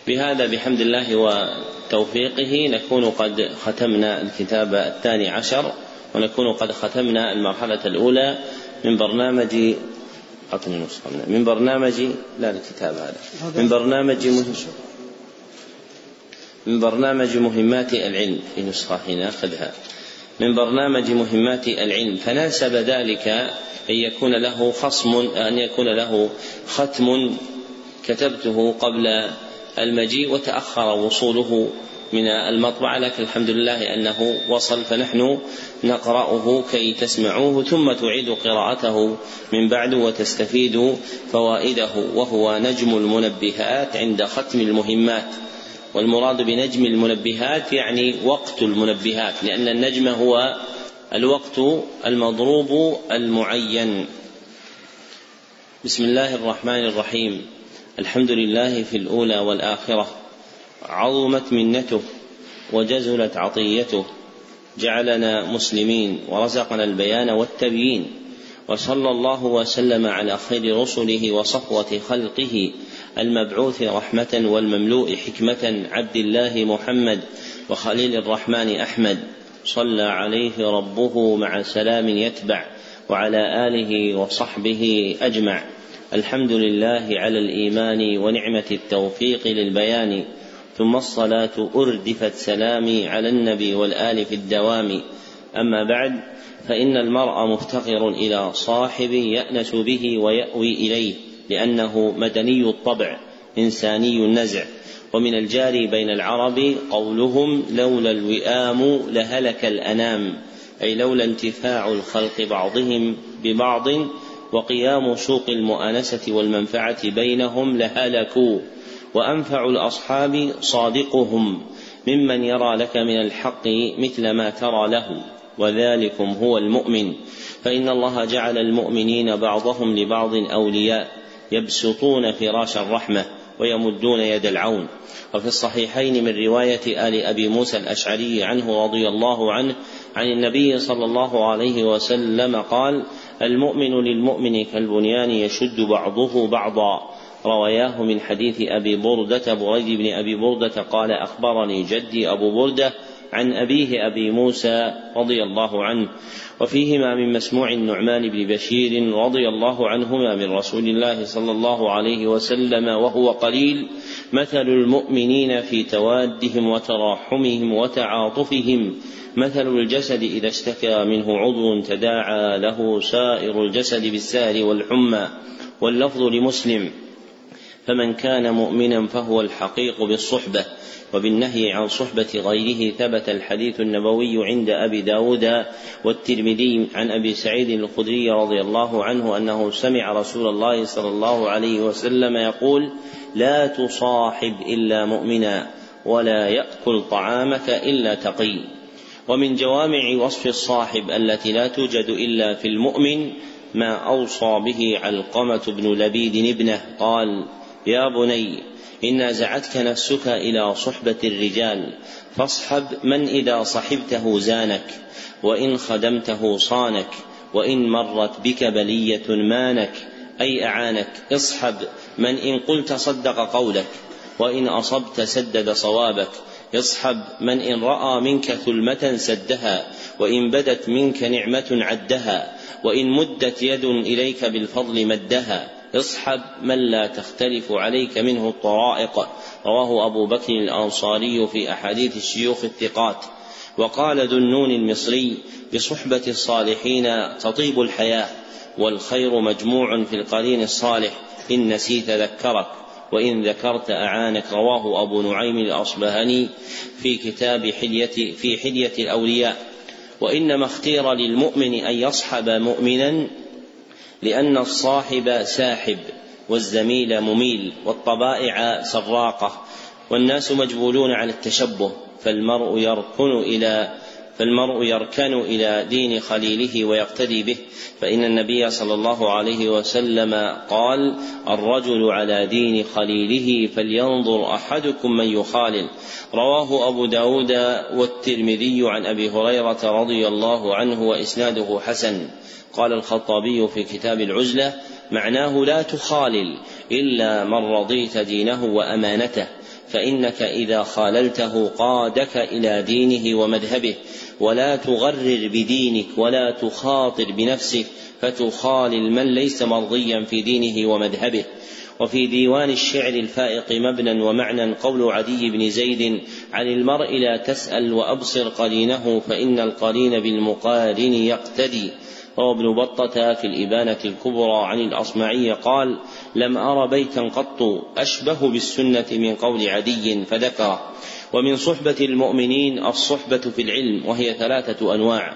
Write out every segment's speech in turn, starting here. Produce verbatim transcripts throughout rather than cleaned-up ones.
بهذا بحمد الله وتوفيقه نكون قد ختمنا الكتاب الثاني عشر، ونكون قد ختمنا المرحلة الأولى من برنامج من برنامج لا الكتاب هذا من برنامج من برنامج مهمات العلم، في نسخة هنا أخذها من برنامج مهمات العلم، فناسب ذلك أن يكون له خصم أن يكون له ختم كتبته قبل المجيء وتأخر وصوله من المطبعة، لكن الحمد لله أنه وصل، فنحن نقرأه كي تسمعوه ثم تعيد قراءته من بعد وتستفيد فوائده. وهو نجم المنبهات عند ختم المهمات، والمراد بنجم المنبهات يعني وقت المنبهات، لأن النجم هو الوقت المضروب المعين. بسم الله الرحمن الرحيم. الحمد لله في الأولى والآخرة، عظمت منته وجزلت عطيته، جعلنا مسلمين ورزقنا البيان والتبيين، وصلى الله وسلم على خير رسله وصفوة خلقه المبعوث رحمة والمملوء حكمة، عبد الله محمد وخليل الرحمن أحمد، صلى عليه ربه مع سلام يتبع، وعلى آله وصحبه أجمع. الحمد لله على الإيمان ونعمة التوفيق للبيان، ثم الصلاة أردفت سلامي على النبي والآل في الدوام. أما بعد، فإن المرء مفتقر إلى صاحب يأنس به ويأوي إليه، لأنه مدني الطبع إنساني النزع. ومن الجاري بين العرب قولهم لولا الوئام لهلك الأنام، أي لولا انتفاع الخلق بعضهم ببعض وقيام سوق المؤانسة والمنفعة بينهم لهلكوا. وأنفع الأصحاب صادقهم ممن يرى لك من الحق مثل ما ترى له، وذلكم هو المؤمن، فإن الله جعل المؤمنين بعضهم لبعض أولياء، يبسطون فراش الرحمة ويمدون يد العون. وفي الصحيحين من رواية آل أبي موسى الأشعري عنه رضي الله عنه عن النبي صلى الله عليه وسلم قال: المؤمن للمؤمن كالبنيان يشد بعضه بعضا. رواياه من حديث أبي بردة بريد بن أبي بردة قال: أخبرني جدي أبو بردة عن أبيه أبي موسى رضي الله عنه. وفيهما من مسموع النعمان بن بشير رضي الله عنهما من رسول الله صلى الله عليه وسلم وهو قليل: مثل المؤمنين في توادهم وتراحمهم وتعاطفهم مثل الجسد إذا اشتكى منه عضو تداعى له سائر الجسد بالسهر والحمى. واللفظ لمسلم: فمن كان مؤمنا فهو الحقيق بالصحبة. وبالنهي عن صحبة غيره ثبت الحديث النبوي عند أبي داود والترمذي عن أبي سعيد الخدري رضي الله عنه أنه سمع رسول الله صلى الله عليه وسلم يقول: لا تصاحب إلا مؤمنا، ولا يأكل طعامك إلا تقي. ومن جوامع وصف الصاحب التي لا توجد إلا في المؤمن ما أوصى به علقمة بن لبيد ابنه، قال: يا بني، إن نزعتك نفسك إلى صحبة الرجال، فاصحب من إذا صحبته زانك، وإن خدمته صانك، وإن مرت بك بلية مانك، أي أعانك. اصحب من إن قلت صدق قولك، وإن أصبت سدد صوابك. اصحب من إن رأى منك ثلمة سدها، وإن بدت منك نعمة عدها، وإن مدت يد إليك بالفضل مدها. اصحب من لا تختلف عليك منه الطرائق. رواه أبو بكر الأنصاري في أحاديث الشيوخ الثقات. وقال ذو النون المصري: بصحبة الصالحين تطيب الحياة، والخير مجموع في القرين الصالح، إن نسيت ذكرك، وإن ذكرت أعانك. رواه أبو نعيم الأصبهاني في كتاب حلية في حلية الأولياء. وإنما اختير للمؤمن أن يصحب مؤمنا لأن الصاحب ساحب، والزميل مميل، والطبائع سراقة، والناس مجبولون على التشبه، فالمرء يركن إلى فالمرء يركن إلى دين خليله ويقتدي به، فإن النبي صلى الله عليه وسلم قال: الرجل على دين خليله فلينظر أحدكم من يخالل. رواه أبو داود والترمذي عن أبي هريرة رضي الله عنه وإسناده حسن. قال الخطابي في كتاب العزلة: معناه لا تخالل، إلا من رضيت دينه وأمانته، فإنك إذا خاللته قادك إلى دينه ومذهبه، ولا تغرر بدينك ولا تخاطر بنفسك فتخالل من ليس مرضيا في دينه ومذهبه. وفي ديوان الشعر الفائق مبنى ومعنى قول عدي بن زيد: عن المرء لا تسأل وأبصر قرينه فإن القرين بالمقارن يقتدي. وابن بطة في الإبانة الكبرى عن الأصمعي قال: لم أر بيتا قط أشبه بالسنة من قول عدي، فذكر. ومن صحبة المؤمنين الصحبة في العلم، وهي ثلاثة أنواع: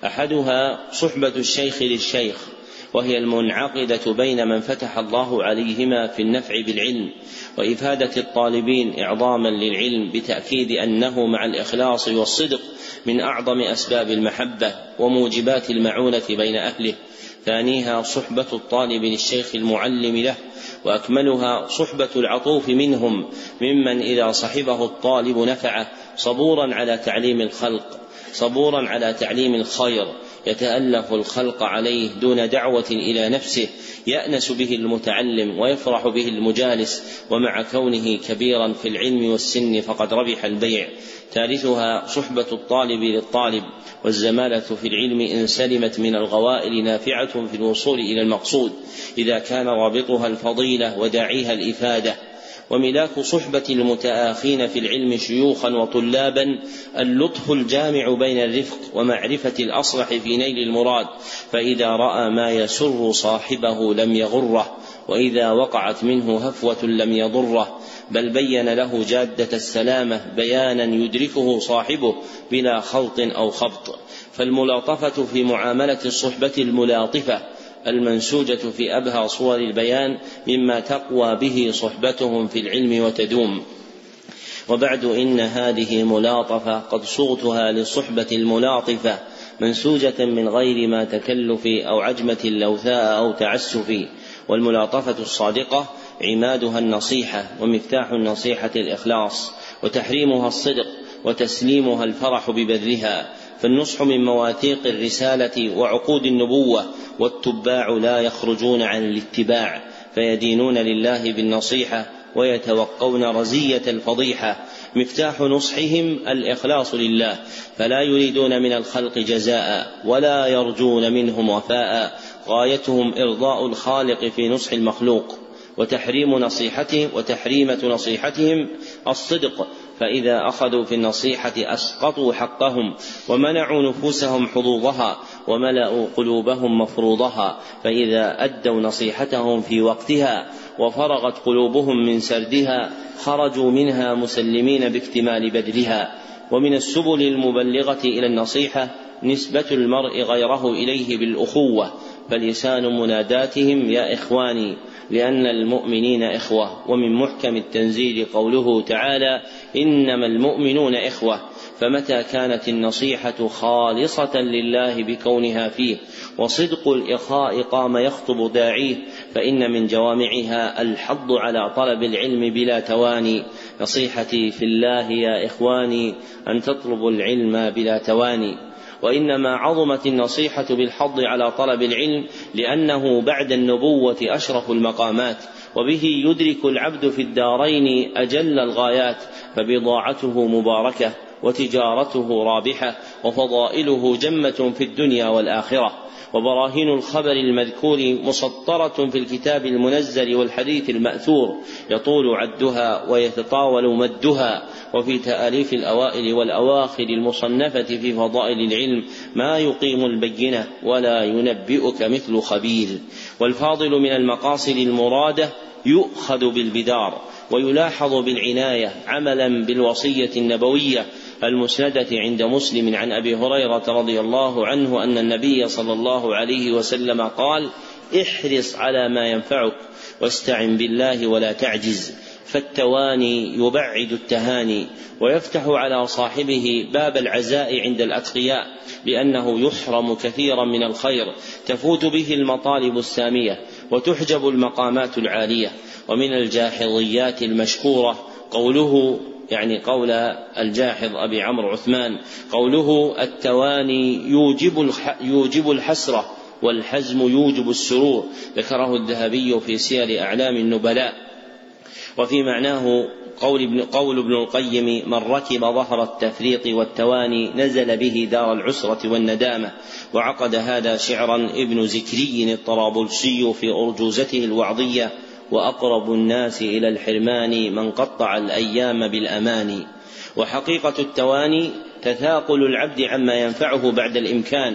أحدها صحبة الشيخ للشيخ، وهي المنعقدة بين من فتح الله عليهما في النفع بالعلم وإفادة الطالبين إعظاما للعلم، بتأكيد أنه مع الإخلاص والصدق من أعظم أسباب المحبة وموجبات المعونة بين أهله. ثانيها صحبة الطالب للشيخ المعلم له، وأكملها صحبة العطوف منهم، ممن إذا صحبه الطالب نفعه، صبورا على تعليم الخلق صبورا على تعليم الخير، يتألف الخلق عليه دون دعوة إلى نفسه، يأنس به المتعلم ويفرح به المجالس، ومع كونه كبيرا في العلم والسن فقد ربح البيع. ثالثها صحبة الطالب للطالب، والزمالة في العلم إن سلمت من الغوائل نافعة في الوصول إلى المقصود، إذا كان رابطها الفضيلة وداعيها الإفادة. وملاك صحبة المتآخين في العلم شيوخا وطلابا اللطف الجامع بين الرفق ومعرفة الأصلح في نيل المراد، فإذا رأى ما يسر صاحبه لم يغره، وإذا وقعت منه هفوة لم يضره، بل بين له جادة السلامة بيانا يدركه صاحبه بلا خلط أو خبط. فالملاطفة في معاملة الصحبة الملاطفة المنسوجة في أبهى صور البيان مما تقوى به صحبتهم في العلم وتدوم. وبعد إن هذه ملاطفة قد صغتها للصحبة الملاطفة، منسوجة من غير ما تكلف أو عجمة لوثاء أو تعسف. والملاطفة الصادقة عمادها النصيحة، ومفتاح النصيحة الإخلاص، وتحريمها الصدق، وتسليمها الفرح ببذلها. فالنصح من مواثيق الرسالة وعقود النبوة، والتباع لا يخرجون عن الاتباع، فيدينون لله بالنصيحة ويتوقون رزية الفضيحة. مفتاح نصحهم الإخلاص لله، فلا يريدون من الخلق جزاء ولا يرجون منهم وفاء، غايتهم إرضاء الخالق في نصح المخلوق. وتحريم نصيحتهم وتحريمة نصيحتهم الصدق، فإذا أخذوا في النصيحة أسقطوا حقهم، ومنعوا نفوسهم حظوظها، وملأوا قلوبهم مفروضها، فإذا أدوا نصيحتهم في وقتها وفرغت قلوبهم من سردها خرجوا منها مسلمين باكتمال بذلها. ومن السبل المبلغة إلى النصيحة نسبة المرء غيره إليه بالأخوة، فلسان مناداتهم يا إخواني، لأن المؤمنين إخوة. ومن محكم التنزيل قوله تعالى: إنما المؤمنون إخوة. فمتى كانت النصيحة خالصة لله بكونها فيه وصدق الإخاء قام يخطب داعيه، فإن من جوامعها الحض على طلب العلم بلا تواني. نصيحتي في الله يا إخواني أن تطلبوا العلم بلا تواني. وإنما عظمت النصيحة بالحض على طلب العلم لأنه بعد النبوة أشرف المقامات، وبه يدرك العبد في الدارين أجل الغايات، فبضاعته مباركة وتجارته رابحة وفضائله جمة في الدنيا والآخرة. وبراهين الخبر المذكور مسطرة في الكتاب المنزل والحديث المأثور، يطول عدها ويتطاول مدها. وفي تأليف الأوائل والأواخر المصنفة في فضائل العلم ما يقيم البينة ولا ينبئك مثل خبير. والفاضل من المقاصد المرادة يؤخذ بالبدار ويلاحظ بالعناية، عملا بالوصية النبوية المسندة عند مسلم عن أبي هريرة رضي الله عنه أن النبي صلى الله عليه وسلم قال: احرص على ما ينفعك واستعن بالله ولا تعجز، فالتواني يبعد التهاني ويفتح على صاحبه باب العزاء عند الأتقياء، لأنه يحرم كثيرا من الخير تفوت به المطالب السامية وتحجب المقامات العالية. ومن الجاحظيات المشكورة قوله، يعني قول الجاحظ أبي عمرو عثمان، قوله: التواني يوجب يوجب الحسرة والحزم يوجب السرور، ذكره الذهبي في سير أعلام النبلاء. وفي معناه قول ابن, قول ابن القيم: من ركب ظهر التفريط والتواني نزل به دار العسرة والندامة. وعقد هذا شعرا ابن زكري الطرابلسي في أرجوزته الوعظية: وأقرب الناس إلى الحرمان من قطع الأيام بالأماني. وحقيقة التواني تثاقل العبد عما ينفعه بعد الإمكان،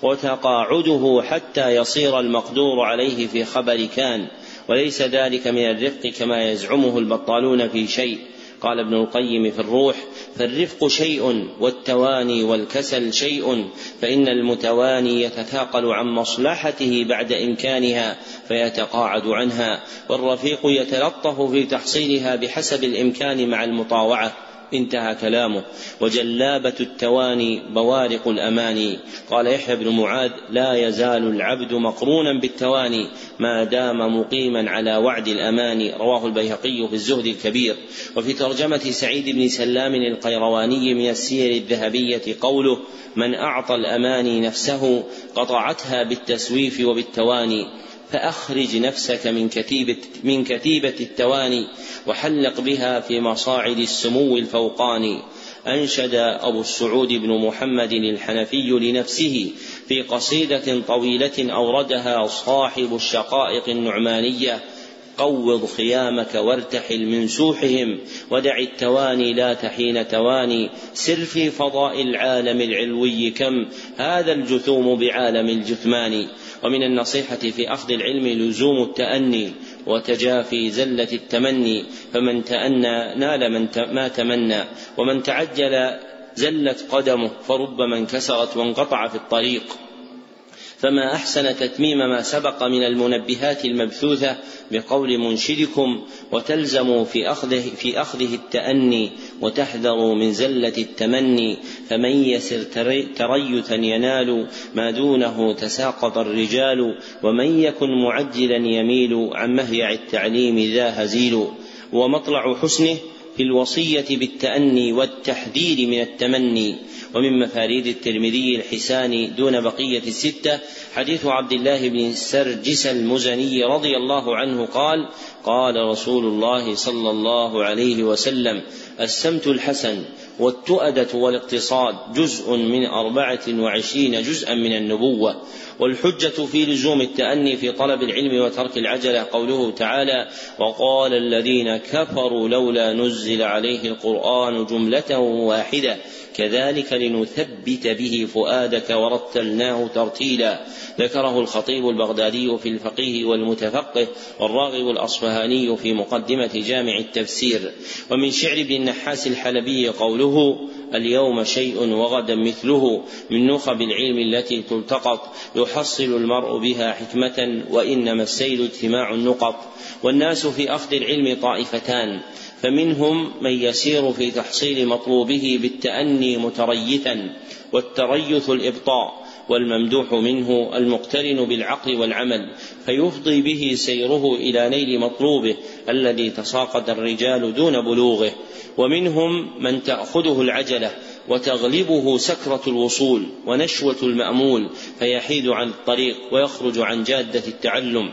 وتقاعده حتى يصير المقدور عليه في خبر كان، وليس ذلك من الرفق كما يزعمه البطالون في شيء. قال ابن القيم في الروح: فالرفق شيء والتواني والكسل شيء، فإن المتواني يتثاقل عن مصلحته بعد إمكانها فيتقاعد عنها، والرفيق يتلطف في تحصيلها بحسب الإمكان مع المطاوعة. انتهى كلامه. وجلابة التواني بوارق الأماني. قال يحيى بن معاذ: لا يزال العبد مقرونا بالتواني ما دام مقيما على وعد الأماني. رواه البيهقي في الزهد الكبير. وفي ترجمة سعيد بن سلام القيرواني من السير الذهبية قوله: من أعطى الأماني نفسه قطعتها بالتسويف وبالتواني، فأخرج نفسك من كتيبة, من كتيبة التواني وحلق بها في مصاعد السمو الفوقاني. أنشد أبو السعود بن محمد الحنفي لنفسه في قصيدة طويلة أوردها صاحب الشقائق النعمانية: قوض خيامك وارتحل من سوحهم، ودع التواني لا تحين تواني، سر في فضاء العالم العلوي كم هذا الجثوم بعالم الجثمان. ومن النصيحة في أخذ العلم لزوم التأني وتجافي زلة التمني، فمن تأنى نال من ما تمنى، ومن تعجل زلت قدمه، فرب من انكسرت وانقطع في الطريق. فما أحسن تتميم ما سبق من المنبهات المبثوثة بقول منشدكم: وتلزموا في أخذه, في أخذه التأني وتحذروا من زلة التمني، فمن يسر تريثا ينال ما دونه تساقط الرجال، ومن يكن معجلا يميل عن مهيع التعليم ذا هزيل. ومطلع حسنه في الوصية بالتأني والتحذير من التمني. ومن مفاريد الترمذي الحساني دون بقية الستة حديث عبد الله بن سرجس المزني رضي الله عنه قال: قال رسول الله صلى الله عليه وسلم: السمت الحسن والتؤدة والاقتصاد جزء من أربعة وعشرين جزءا من النبوة. والحجة في لزوم التأني في طلب العلم وترك العجلة قوله تعالى: وقال الذين كفروا لولا نزل عليه القرآن جملة واحدة كذلك لنثبت به فؤادك ورتلناه ترتيلا. ذكره الخطيب البغدادي في الفقيه والمتفقه، والراغب الأصفهاني في مقدمة جامع التفسير. ومن شعر ابن النحاس الحلبي قوله: اليوم شيء وغدا مثله من نخب العلم التي تلتقط، يحصل المرء بها حكمة وإنما السيل اجتماع النقط. والناس في أخذ العلم طائفتان، فمنهم من يسير في تحصيل مطلوبه بالتأني متريثا، والتريث الإبطاء، والممدوح منه المقترن بالعقل والعمل، فيفضي به سيره إلى نيل مطلوبه الذي تساقط الرجال دون بلوغه. ومنهم من تأخذه العجلة وتغلبه سكرة الوصول ونشوة المأمول، فيحيد عن الطريق ويخرج عن جادة التعلم،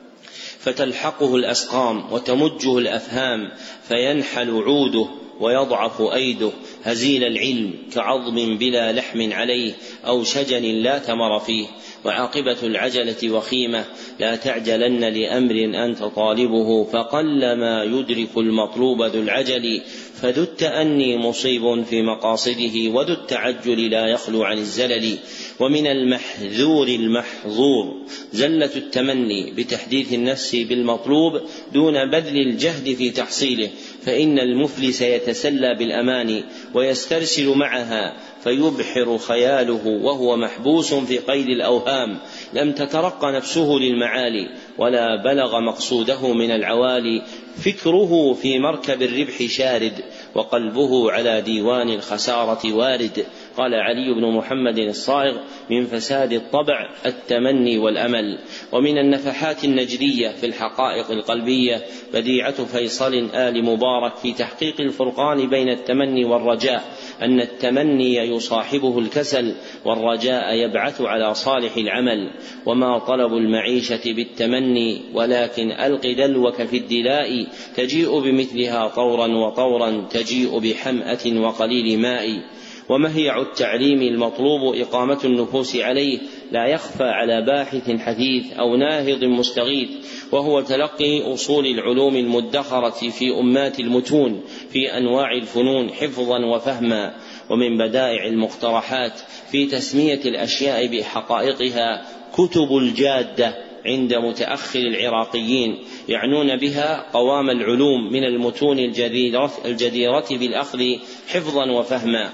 فتلحقه الأسقام وتمجه الأفهام، فينحل عوده ويضعف أيده، هزيل العلم كعظم بلا لحم عليه أو شجن لا ثمر فيه. وعاقبة العجلة وخيمة: لا تعجلن لأمر أنت طالبه، فقلما يدرك المطلوب ذو العجل، فذو التأني مصيب في مقاصده، وذو التعجل لا يخلو عن الزلل. ومن المحذور المحظور زلة التمني بتحديث النفس بالمطلوب دون بذل الجهد في تحصيله، فإن المفلس يتسلى بالأماني ويسترسل معها فيبحر خياله وهو محبوس في قيد الأوهام، لم تترق نفسه للمعالي ولا بلغ مقصوده من العوالي، فكره في مركب الربح شارد، وقلبه على ديوان الخسارة وارد. قال علي بن محمد الصائغ: من فساد الطبع التمني والأمل. ومن النفحات النجدية في الحقائق القلبية بديعة فيصل آل مبارك في تحقيق الفرقان بين التمني والرجاء، أن التمني يصاحبه الكسل، والرجاء يبعث على صالح العمل. وما طلب المعيشة بالتمني، ولكن ألق دلوك في الدلاء، تجيء بمثلها طورا وطورا، تجيء بحمأة وقليل ماء. ومهيع التعليم المطلوب إقامة النفوس عليه، لا يخفى على باحث حثيث أو ناهض مستغيث، وهو تلقي أصول العلوم المدخرة في أمات المتون في أنواع الفنون حفظا وفهما. ومن بدائع المقترحات في تسمية الأشياء بحقائقها كتب الجادة عند متأخر العراقيين، يعنون بها قوام العلوم من المتون الجديرة بالأخذ حفظا وفهما.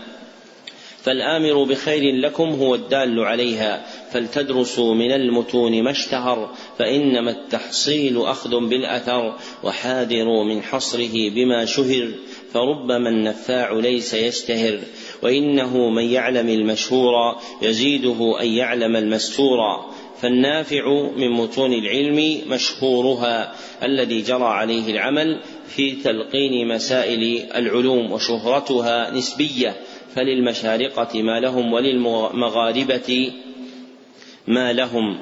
فالآمر بخير لكم هو الدال عليها، فلتدرسوا من المتون ما اشتهر، فإنما التحصيل أخذ بالأثر، وحاذروا من حصره بما شهر، فربما النفاع ليس يشتهر. وإنه من يعلم المشهور يزيده أن يعلم المستور، فالنافع من متون العلم مشهورها الذي جرى عليه العمل في تلقين مسائل العلوم، وشهرتها نسبية، فللمشارقة ما لهم وللمغاربة ما لهم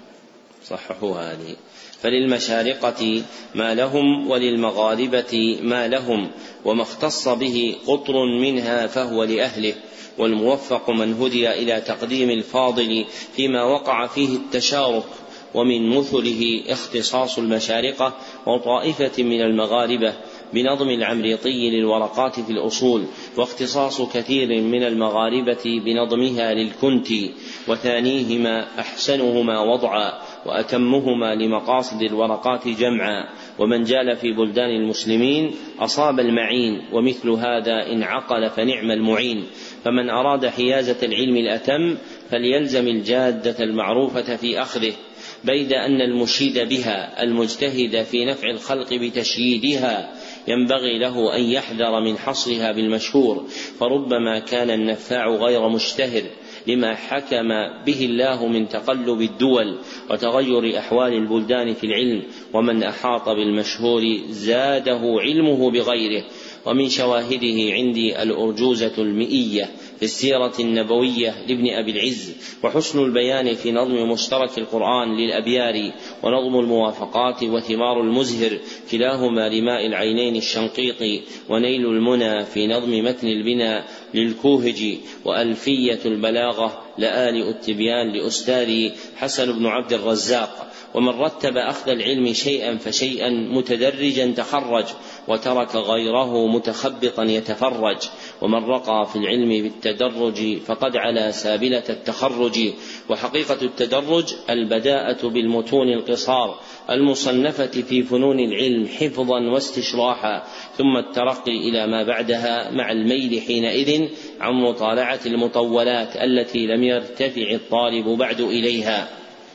صححوا هذه فللمشارقة ما لهم وللمغاربة ما لهم، وما اختص به قطر منها فهو لأهله. والموفق من هدي إلى تقديم الفاضل فيما وقع فيه التشارك، ومن مثله اختصاص المشارقة وطائفة من المغاربة بنظم العمريطي للورقات في الأصول، واختصاص كثير من المغاربة بنظمها للكنتي، وثانيهما أحسنهما وضعا وأتمهما لمقاصد الورقات جمعا. ومن جال في بلدان المسلمين أصاب المعين، ومثل هذا إن عقل فنعم المعين. فمن أراد حيازة العلم الأتم فليلزم الجادة المعروفة في أخذه، بيد أن المشيد بها المجتهد في نفع الخلق بتشييدها ينبغي له أن يحذر من حصرها بالمشهور، فربما كان النفاع غير مشتهر لما حكم به الله من تقلب الدول وتغير أحوال البلدان في العلم. ومن أحاط بالمشهور زاده علمه بغيره. ومن شواهده عندي الأرجوزة المئية في السيرة النبوية لابن أبي العز، وحسن البيان في نظم مشترك القرآن للأبياري، ونظم الموافقات وثمار المزهر كلاهما لماء العينين الشنقيطي، ونيل المنى في نظم متن البناء للكوهجي، وألفية البلاغة لآل التبيان لأستاذي حسن بن عبد الرزاق. ومن رتب أخذ العلم شيئا فشيئا متدرجا تخرج، وترك غيره متخبطا يتفرج. ومن رقى في العلم بالتدرج فقد على سابلة التخرج. وحقيقة التدرج البداءة بالمتون القصار المصنفة في فنون العلم حفظا واستشراحا، ثم الترقي إلى ما بعدها مع الميل حينئذ عن مطالعة المطولات التي لم يرتفع الطالب بعد إليها.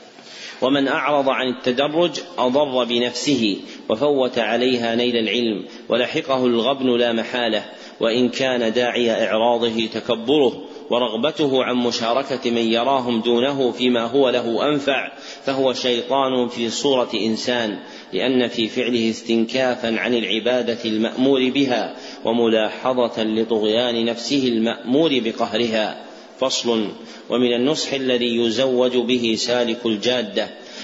ومن أعرض عن التدرج أضر بنفسه وفوت عليها نيل العلم، ولحقه الغبن لا محالة، وإن كان داعي إعراضه تكبره ورغبته عن مشاركة من يراهم دونه فيما هو له أنفع، فهو شيطان في صورة إنسان، لأن في فعله استنكافا عن العبادة المأمور بها، وملاحظة لطغيان نفسه المأمور بقهرها. فصل. ومن النصح الذي يزوج به سالك الجادة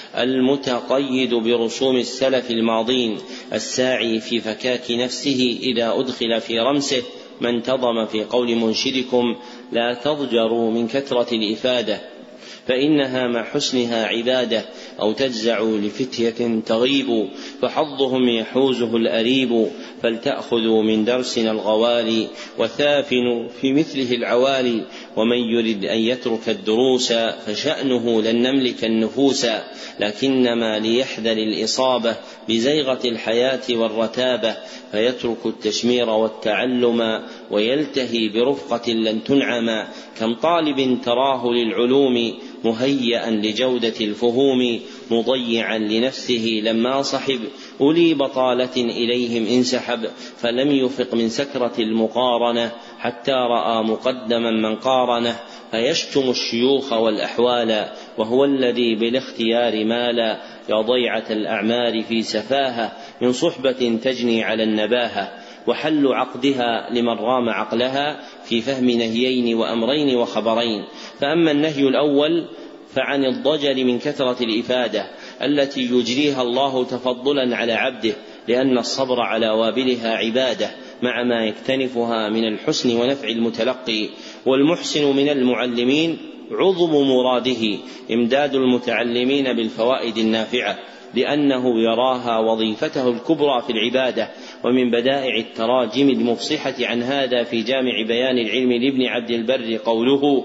المتقيد برسوم السلف الماضين الساعي في فكاك نفسه إذا أدخل في رمسه ما انتظم في قول منشدكم: لا تضجروا من كثرة الإفادة فإنها مع حسنها عبادة، أو تجزع لفتية تغيب فحظهم يحوزه الأريب، فلتأخذوا من درسنا الغوالي وثافنوا في مثله العوالي، ومن يرد أن يترك الدروس فشأنه لن نملك النفوس، لكنما ليحذر الإصابة بزيغة الحياة والرتابة، فيترك التشمير والتعلم ويلتهي برفقة لن تنعم. كم طالب تراه للعلوم مهيئا لجودة الفهوم مضيعا لنفسه لما صحب أولي بطالة إليهم انسحب فلم يفق من سكرة المقارنة حتى رأى مقدما من قارنه فيشتم الشيوخ والأحوال وهو الذي بالاختيار مالا يا ضيعة الأعمار في سفاهة من صحبة تجني على النباهة وحل عقدها لمن رام عقلها في فهم نهيين وأمرين وخبرين. فأما النهي الأول فعن الضجر من كثرة الإفادة التي يجريها الله تفضلا على عبده لأن الصبر على وابلها عبادة مع ما يكتنفها من الحسن ونفع المتلقي والمحسن من المعلمين عظم مراده إمداد المتعلمين بالفوائد النافعة لأنه يراها وظيفته الكبرى في العبادة. ومن بدائع التراجم المفصحة عن هذا في جامع بيان العلم لابن عبد البر قوله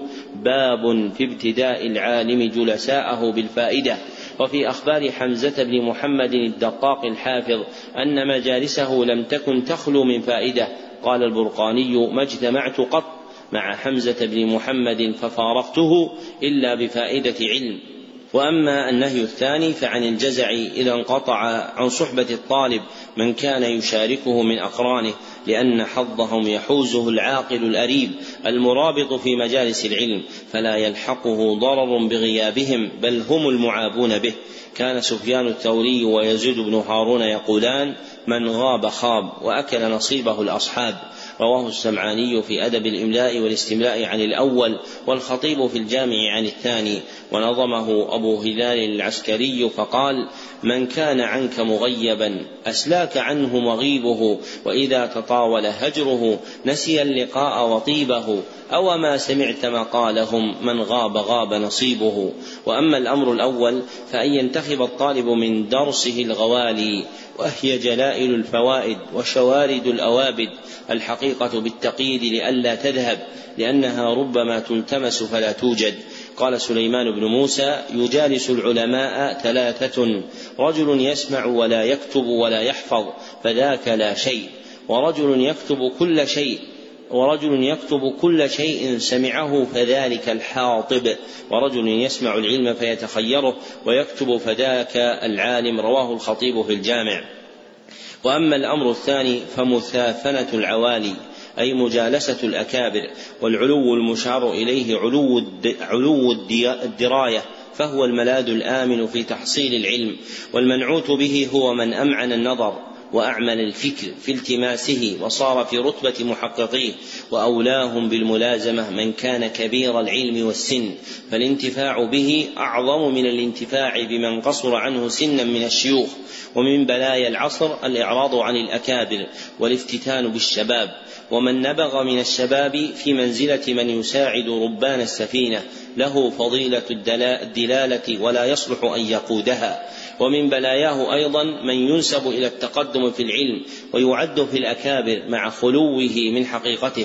باب في ابتداء العالم جلساءه بالفائدة. وفي أخبار حمزة بن محمد الدقاق الحافظ أن مجالسه لم تكن تخلو من فائدة. قال البرقاني ما اجتمعت قط مع حمزة بن محمد ففارقته إلا بفائدة علم. وأما النهي الثاني فعن الجزع إذا انقطع عن صحبة الطالب من كان يشاركه من أقرانه لأن حظهم يحوزه العاقل الأريب المرابط في مجالس العلم فلا يلحقه ضرر بغيابهم بل هم المعابون به. كان سفيان الثوري ويزيد بن هارون يقولان من غاب خاب وأكل نصيبه الأصحاب. رواه السمعاني في أدب الإملاء والاستملاء عن الأول والخطيب في الجامع عن الثاني ونظمه أبو هلال العسكري فقال من كان عنك مغيبا أسلاك عنه مغيبه وإذا تطاول هجره نسي اللقاء وطيبه أو ما سمعت مقالهم من غاب غاب نصيبه. وأما الأمر الأول فأن ينتخب الطالب من درسه الغوالي وهي جلائل الفوائد وشوارد الأوابد الحقيقة بالتقييد لئلا تذهب لأنها ربما تلتمس فلا توجد. قال سليمان بن موسى يجالس العلماء ثلاثة رجل يسمع ولا يكتب ولا يحفظ فذاك لا شيء ورجل يكتب كل شيء ورجل يكتب كل شيء سمعه فذلك الحاطب ورجل يسمع العلم فيتخيره ويكتب فذاك العالم. رواه الخطيب في الجامع. وأما الأمر الثاني فمثافنة العوالي أي مجالسة الأكابر والعلو المشار إليه علو, علو الدراية فهو الملاذ الآمن في تحصيل العلم والمنعوت به هو من أمعن النظر وأعمل الفكر في التماسه وصار في رتبة محققيه وأولاهم بالملازمة من كان كبير العلم والسن فالانتفاع به أعظم من الانتفاع بمن قصر عنه سنا من الشيوخ. ومن بلايا العصر الإعراض عن الأكابر والافتتان بالشباب ومن نبغ من الشباب في منزلة من يساعد ربان السفينة له فضيلة الدلالة ولا يصلح أن يقودها. ومن بلاياه أيضا من ينسب إلى التقدم في العلم ويعد في الأكابر مع خلوه من حقيقته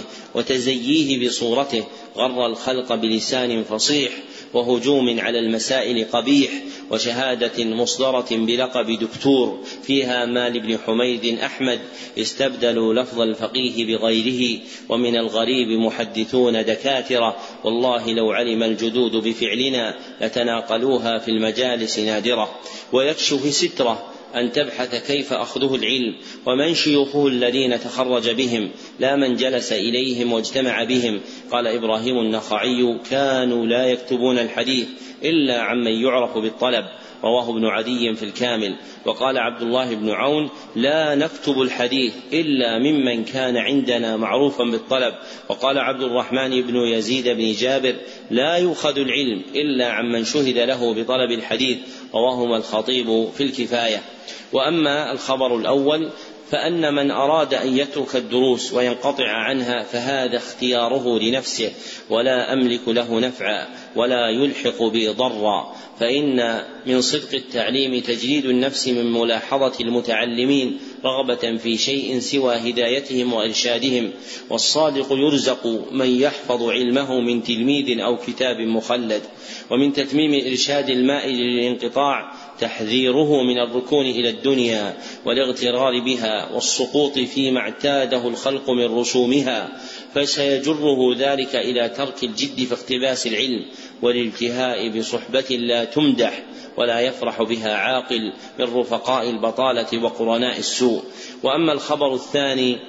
وتزييه بصورته غر الخلق بلسان فصيح وهجوم على المسائل قبيح وشهادة مصدرة بلقب دكتور فيها مال بن حميد أحمد استبدلوا لفظ الفقيه بغيره. ومن الغريب محدثون دكاترة والله لو علم الجدود بفعلنا لتناقلوها في المجالس نادرة. ويكشف سترة أن تبحث كيف أخذه العلم ومن شيوخه الذين تخرج بهم لا من جلس إليهم واجتمع بهم. قال إبراهيم النخعي كانوا لا يكتبون الحديث إلا عمن يعرف بالطلب. رواه ابن عدي في الكامل. وقال عبد الله بن عون لا نكتب الحديث إلا ممن كان عندنا معروفا بالطلب. وقال عبد الرحمن بن يزيد بن جابر لا يؤخذ العلم إلا عمن شهد له بطلب الحديث. رواهما الخطيب في الكفاية. وأما الخبر الأول فأن من أراد أن يترك الدروس وينقطع عنها فهذا اختياره لنفسه ولا أملك له نفعا ولا يلحق بي ضرا. فإن من صدق التعليم تجريد النفس من ملاحظة المتعلمين رغبة في شيء سوى هدايتهم وإرشادهم. والصادق يرزق من يحفظ علمه من تلميذ أو كتاب مخلد. ومن تتميم إرشاد المائل للانقطاع تحذيره من الركون إلى الدنيا والاغترار بها والسقوط فيما اعتاده الخلق من رسومها فسيجره ذلك إلى ترك الجد في اقتباس العلم والالتهاء بصحبة لا تمدح ولا يفرح بها عاقل من رفقاء البطالة وقرناء السوء. وأما الخبر الثاني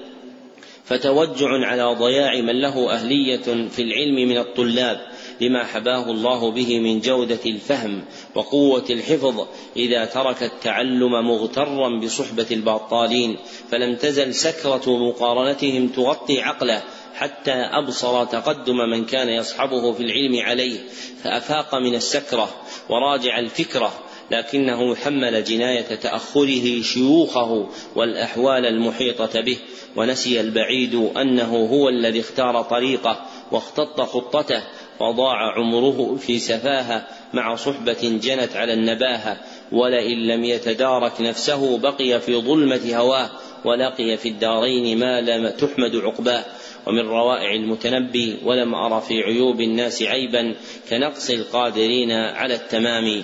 فتوجع على ضياع من له أهلية في العلم من الطلاب لما حباه الله به من جودة الفهم وقوة الحفظ إذا ترك التعلم مغترا بصحبة البطالين، فلم تزل سكرة مقارنتهم تغطي عقله حتى أبصر تقدم من كان يصحبه في العلم عليه، فأفاق من السكرة وراجع الفكرة، لكنه حمل جناية تأخره شيوخه والأحوال المحيطة به، ونسي البعيد أنه هو الذي اختار طريقه واختط خطته، وضاع عمره في سفاهة مع صحبة جنت على النباهة، ولئن لم يتدارك نفسه بقي في ظلمة هواه ولقي في الدارين ما لم تحمد عقباه. ومن روائع المتنبي ولم أر في عيوب الناس عيبا كنقص القادرين على التمام.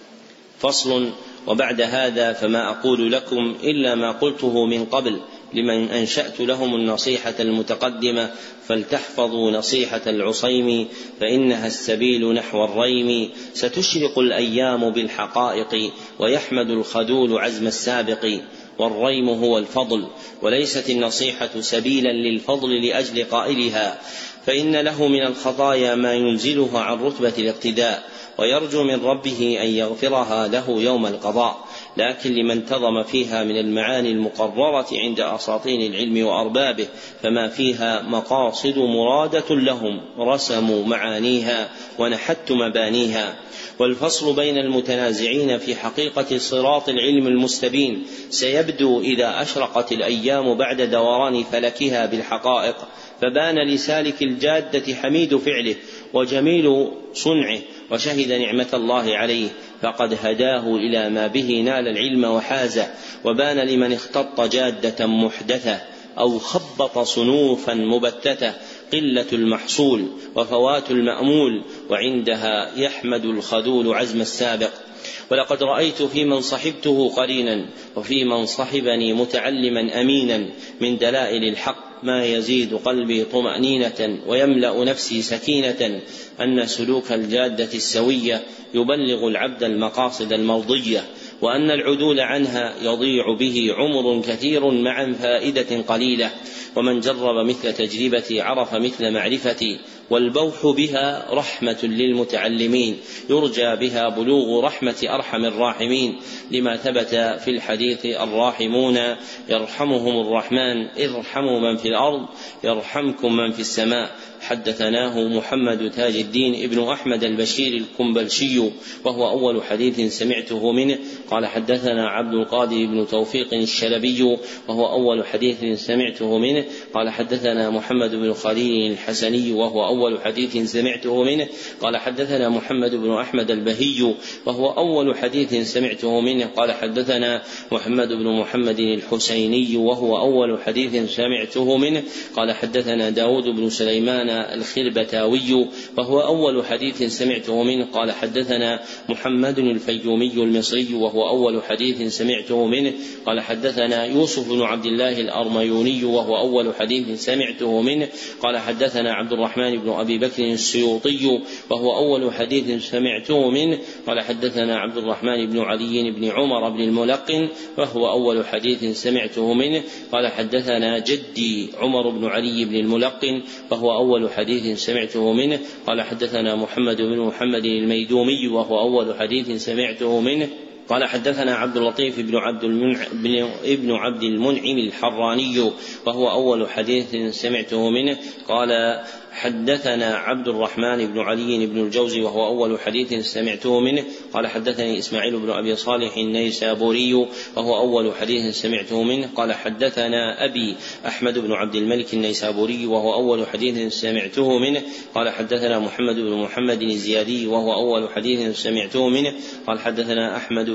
فصل. وبعد هذا فما أقول لكم إلا ما قلته من قبل لمن أنشأت لهم النصيحة المتقدمة، فلتحفظوا نصيحة العصيم فإنها السبيل نحو الريم، ستشرق الأيام بالحقائق ويحمد الخذول عزم السابق، والريم هو الفضل، وليست النصيحة سبيلا للفضل لأجل قائلها، فإن له من الخطايا ما ينزله عن رتبة الاقتداء، ويرجو من ربه أن يغفرها له يوم القضاء. لكن لمن انتظم فيها من المعاني المقررة عند أساطين العلم وأربابه فما فيها مقاصد مرادة لهم رسموا معانيها ونحت مبانيها. والفصل بين المتنازعين في حقيقة صراط العلم المستبين سيبدو إذا أشرقت الأيام بعد دوران فلكها بالحقائق، فبان لسالك الجادة حميد فعله وجميل صنعه، وشهد نعمة الله عليه فقد هداه إلى ما به نال العلم وحازه، وبان لمن اختط جادة محدثة أو خبط صنوفا مبتتة قلة المحصول وفوات المأمول، وعندها يحمد الخذول عزم السابق. ولقد رأيت في من صحبته قرينا وفي من صحبني متعلما أمينا من دلائل الحق ما يزيد قلبي طمأنينة ويملأ نفسي سكينة، أن سلوك الجادة السوية يبلغ العبد المقاصد المرضية، وأن العدول عنها يضيع به عمر كثير مع فائدة قليلة. ومن جرب مثل تجربتي عرف مثل معرفتي، والبوح بها رحمة للمتعلمين يرجى بها بلوغ رحمة أرحم الراحمين، لما ثبت في الحديث الراحمون يرحمهم الرحمن ارحموا من في الأرض يرحمكم من في السماء. حدثناه محمد تاج الدين ابن أحمد البشير الكنبلشي وهو أول حديث سمعته منه، قال حدثنا عبد القادر بن توفيق الشلبي وهو أول حديث سمعته منه، قال حدثنا محمد بن خليل الحسني وهو أول حديث سمعته منه، قال حدثنا محمد بن أحمد البهي وهو أول حديث سمعته منه، قال حدثنا محمد بن محمد الحسيني وهو أول حديث سمعته منه، قال حدثنا داود بن سليمان الخربتاوي وهو أول حديث سمعته منه، قال حدثنا محمد الفيومي المصري وهو أول حديث سمعته منه، قال حدثنا يوسف بن عبد الله الأرميوني وهو أول حديث سمعته منه، قال حدثنا عبد الرحمن بن أبي بكر السيوطي وهو أول حديث سمعته منه، قال حدثنا عبد الرحمن بن علي بن عمر بن الملقن وهو أول حديث سمعته منه، قال حدثنا جدي عمر بن علي بن الملقن وهو أول حديث سمعته منه، قال حدثنا محمد بن محمد الميدومي وهو أول حديث سمعته منه، قال حدثنا عبد اللطيف بن عبد المنع ابن عبد المنعم الحراني وهو أول حديث سمعته منه، قال حدثنا عبد الرحمن بن علي بن الجوزي وهو أول حديث سمعته منه، قال حدثني إسماعيل بن أبي صالح النيسابوري وهو أول حديث سمعته منه، قال حدثنا أبي أحمد بن عبد الملك النيسابوري وهو أول حديث سمعته منه، قال حدثنا محمد بن محمد الزيادي وهو أول حديث سمعته منه، قال حدثنا أحمد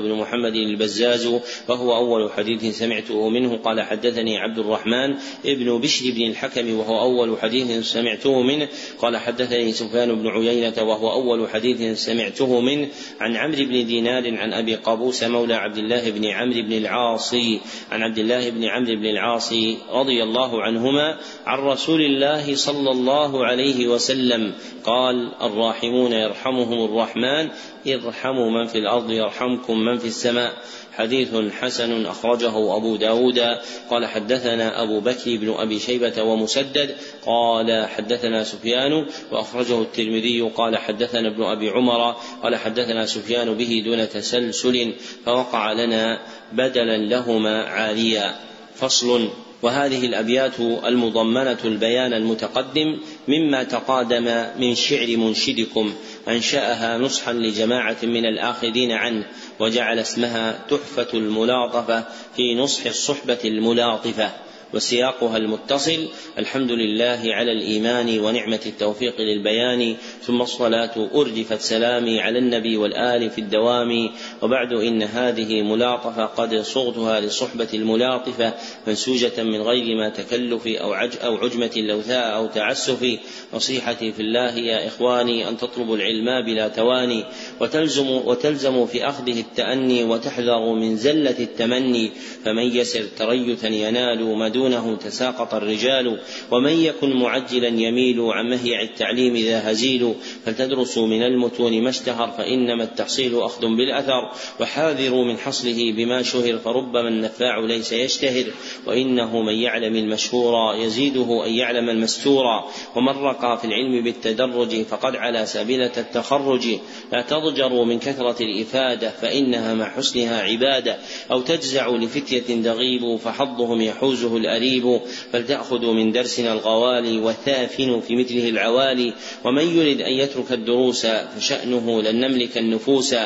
بن محمد البزاز وهو أول حديث سمعته منه قال حدثني عبد الرحمن ابن بشر بن الحكم وهو أول حديث سمعته منه قال حدثني سفيان بن عيينة وهو أول حديث سمعته منه عن عمرو بن دينار عن أبي قابوس مولى عبد الله بن عمرو بن العاص عن عبد الله بن عمرو بن العاص رضي الله عنهما عن رسول الله صلى الله عليه وسلم قال الراحمون يرحمهم الرحمن ارحموا من في الأرض يرحمكم من في السماء. حديث حسن أخرجه أبو داود قال حدثنا أبو بكر بن أبي شيبة ومسدد قال حدثنا سفيان وأخرجه الترمذي قال حدثنا ابن أبي عمر قال حدثنا سفيان به دون تسلسل فوقع لنا بدلا لهما عاليا. فصل. وهذه الأبيات المضمنة البيان المتقدم مما تقادم من شعر منشدكم أنشأها نصحا لجماعة من الآخذين عنه وجعل اسمها تحفة الملاطفة في نصح الصحبة الملاطفة وسياقها المتصل الحمد لله على الإيمان ونعمة التوفيق للبيان ثم الصلاة أرجفت سلامي على النبي والآل في الدوام وبعد إن هذه ملاطفة قد صغتها للصحبة الملاطفة منسوجة من غير ما تكلف أو, عج أو عجمة لوثاء أو تعسف. نصيحتي في الله يا إخواني أن تطلبوا العلم بلا تواني وتلزم, وتلزم في أخذه التأني وتحذروا من زلة التمني فمن يسر تريثا ينال دونه تساقط الرجال ومن يكن معجلا يميل عن مهيع التعليم ذا هزيل فلتدرسوا من المتون ما اشتهر فإنما التحصيل أخذ بالأثر وحاذروا من حصله بما شهر فربما النفاع ليس يشتهر وإنه من يعلم المشهور يزيده أن يعلم المستورا ومن رقى في العلم بالتدرج فقد على سبيلة التخرج. لا تضجروا من كثرة الإفادة فإنها مع حسنها عبادة أو تجزع لفتية دغيب فحظهم يحوزه الأريب فلتأخذوا من درسنا الغوالي والثافن في مثله العوالي ومن يريد أن يترك الدروس فشأنه لن نملك النفوس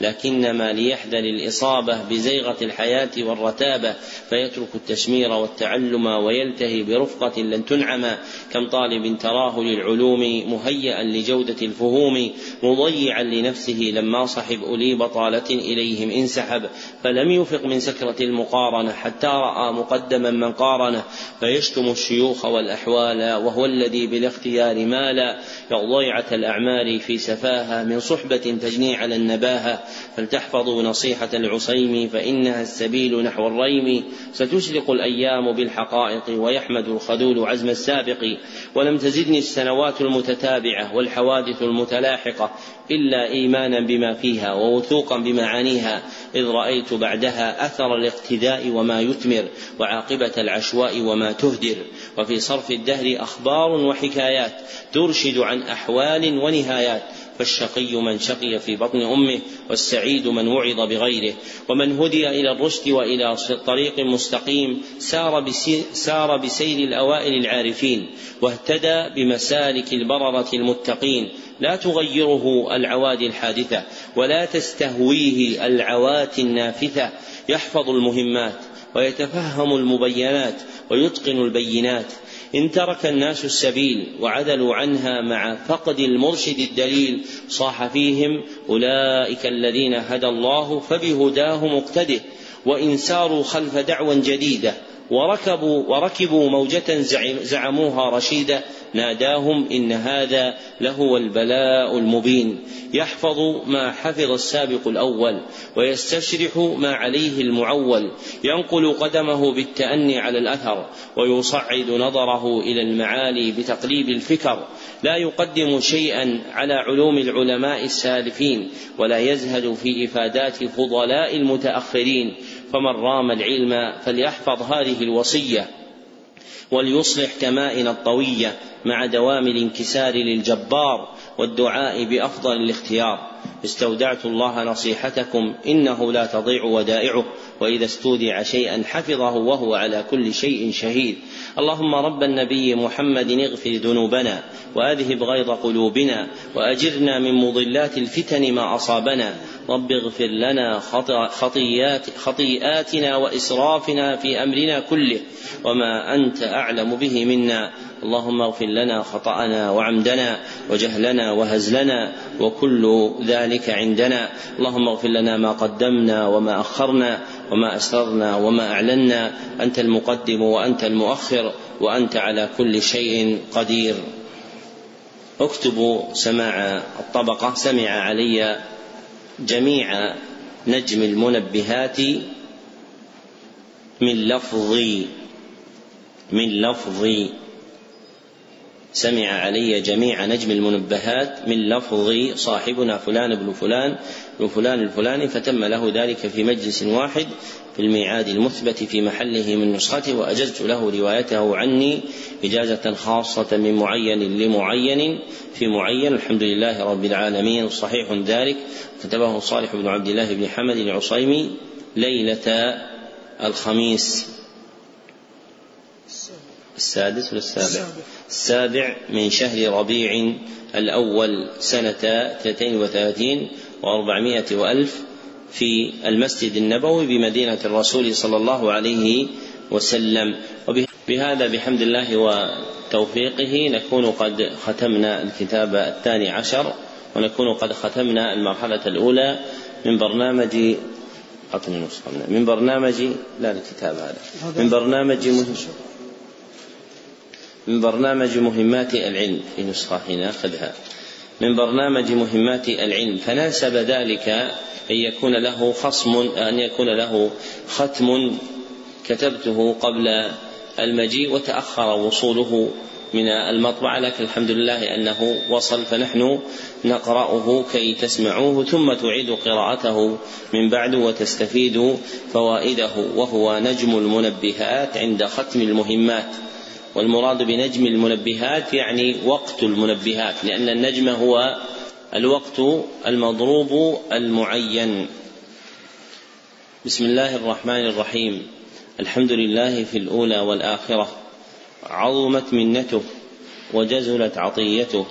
لكنما ليحذر الإصابة بزيغة الحياة والرتابة فيترك التشمير والتعلم ويلتهي برفقة لن تنعم كم طالب تراه للعلوم مهيئا لجودة الفهوم مضيعا لنفسه لما صحب أولي بطالة إليهم انسحب فلم يفق من سكرة المقارنة حتى رأى مقدما من قارنه فيشتم الشيوخ والأحوال وهو الذي بالاختيار مالا يضيعة الأعمار في سفاهة من صحبة تجني على النباهة. فلتحفظوا نصيحة العصيم فإنها السبيل نحو الريم ستشرق الأيام بالحقائق ويحمد الخذول عزم السابق ولم تزدني السنوات المتتابعة والحوادث المتلاحقة إلا إيمانا بما فيها ووثوقا بمعانيها إذ رأيت بعدها أثر الاقتداء وما يثمر وعاقبة العشواء وما تهدر وفي صرف الدهر أخبار وحكايات ترشد عن أحوال ونهايات فالشقي من شقي في بطن أمه والسعيد من وعظ بغيره ومن هدي إلى الرشد وإلى طريق مستقيم سار بسير, سار بسير الأوائل العارفين واهتدى بمسالك البررة المتقين. لا تغيره العوادي الحادثة ولا تستهويه العوات النافثة يحفظ المهمات ويتفهم المبينات ويتقن البينات. إن ترك الناس السبيل وعدلوا عنها مع فقد المرشد الدليل صاح فيهم أولئك الذين هدى الله فبهداه مقتده. وإن ساروا خلف دعوى جديدة وركبوا, وركبوا موجة زعموها رشيدة ناداهم إن هذا لهو البلاء المبين. يحفظ ما حفظ السابق الأول ويستشرح ما عليه المعول ينقل قدمه بالتأني على الأثر ويصعد نظره إلى المعالي بتقليب الفكر. لا يقدم شيئا على علوم العلماء السالفين ولا يزهد في إفادات فضلاء المتأخرين. فمن رام العلم فليحفظ هذه الوصية وليصلح كمائن الطوية مع دوام الانكسار للجبار والدعاء بأفضل الاختيار. استودعت الله نصيحتكم إنه لا تضيع ودائعه وإذا استودع شيئا حفظه وهو على كل شيء شهيد. اللهم رب النبي محمد اغفر ذنوبنا وأذهب غيظ قلوبنا وأجرنا من مضلات الفتن ما أصابنا. رب اغفر لنا خطيئات خطيئاتنا وإسرافنا في أمرنا كله وما أنت أعلم به منا. اللهم اغفر لنا خطأنا وعمدنا وجهلنا وهزلنا وكل ذلك عندنا. اللهم اغفر لنا ما قدمنا وما أخرنا وما أسررنا وما أعلنا. أنت المقدم وأنت المؤخر وأنت على كل شيء قدير. اكتبوا سماع الطبقة. سمع علي جميع نجم المنبهات من لفظي من لفظي سمع علي جميع نجم المنبهات من لفظي صاحبنا فلان بن فلان بن فلان الفلاني، فتم له ذلك في مجلس واحد في الميعاد المثبت في محله من نسخته، وأجزت له روايته عني إجازة خاصة من معين لمعين في معين. الحمد لله رب العالمين. صحيح ذلك كتبه صالح بن عبد الله بن حمد العصيمي ليلة الخميس السادس والسابع السابع من شهر ربيع الأول سنة اثنتين وثلاثين وأربعمائة وألف في المسجد النبوي بمدينة الرسول صلى الله عليه وسلم. وبهذا بحمد الله وتوفيقه نكون قد ختمنا الكتاب الثاني عشر، ونكون قد ختمنا المرحلة الأولى من برنامج من برنامج لا الكتاب هذا من برنامج من برنامج مهمات العلم في نسخة هنا أخذها من برنامج مهمات العلم، فناسب ذلك أن يكون له خصم أن يكون له ختم كتبته قبل المجيء وتأخر وصوله من المطبعة، لكن الحمد لله أنه وصل، فنحن نقرأه كي تسمعوه ثم تعيد قراءته من بعد وتستفيد فوائده. وهو نجم المنبهات عند ختم المهمات، والمراد بنجم المنبهات يعني وقت المنبهات، لأن النجم هو الوقت المضروب المعين. بسم الله الرحمن الرحيم. الحمد لله في الأولى والآخرة، عظمت منته وجزلت عطيته،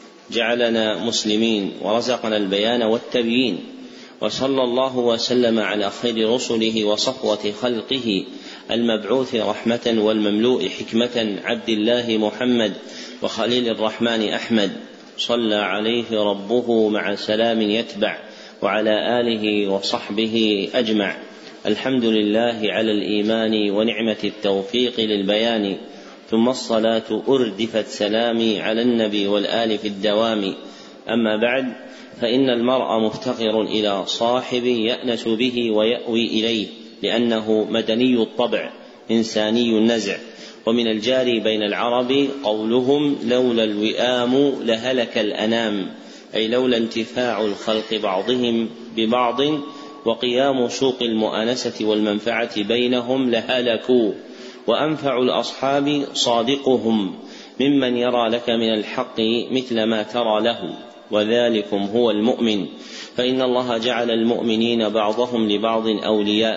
جعلنا مسلمين ورزقنا البيان والتبيين، وصلى الله وسلم على خير رسله وصفوة خلقه المبعوث رحمة والمملوء حكمة عبد الله محمد وخليل الرحمن أحمد، صلى عليه ربه مع سلام يتبع وعلى آله وصحبه أجمع. الحمد لله على الإيمان ونعمة التوفيق للبيان، ثم الصلاة أردفت سلامي على النبي والآل في الدوام. أما بعد، فإن المرء مفتقر إلى صاحب يأنس به ويأوي إليه، لأنه مدني الطبع إنساني النزع. ومن الجاري بين العرب قولهم لولا الوئام لهلك الأنام، أي لولا انتفاع الخلق بعضهم ببعض وقيام سوق المؤانسة والمنفعة بينهم لهلكوا. وأنفع الأصحاب صادقهم ممن يرى لك من الحق مثل ما ترى له، وذلكم هو المؤمن. فإن الله جعل المؤمنين بعضهم لبعض أولياء،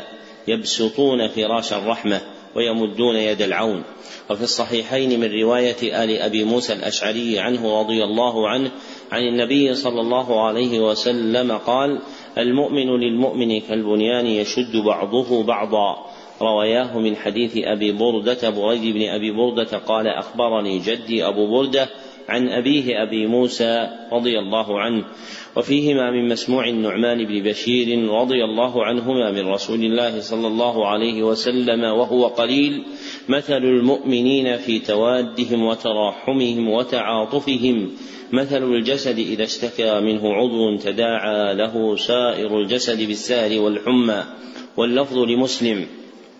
يبسطون فراش الرحمة ويمدون يد العون. وفي الصحيحين من رواية آل أبي موسى الأشعري عنه رضي الله عنه عن النبي صلى الله عليه وسلم قال: المؤمن للمؤمن كالبنيان يشد بعضه بعضا. رواياه من حديث أبي بردة بريد بن أبي بردة قال: أخبرني جدي أبو بردة عن أبيه أبي موسى رضي الله عنه. وفيهما من مسموع النعمان بن بشير رضي الله عنهما من رسول الله صلى الله عليه وسلم وهو قليل: مثل المؤمنين في توادهم وتراحمهم وتعاطفهم مثل الجسد إذا اشتكى منه عضو تداعى له سائر الجسد بالسهر والحمى. واللفظ لمسلم: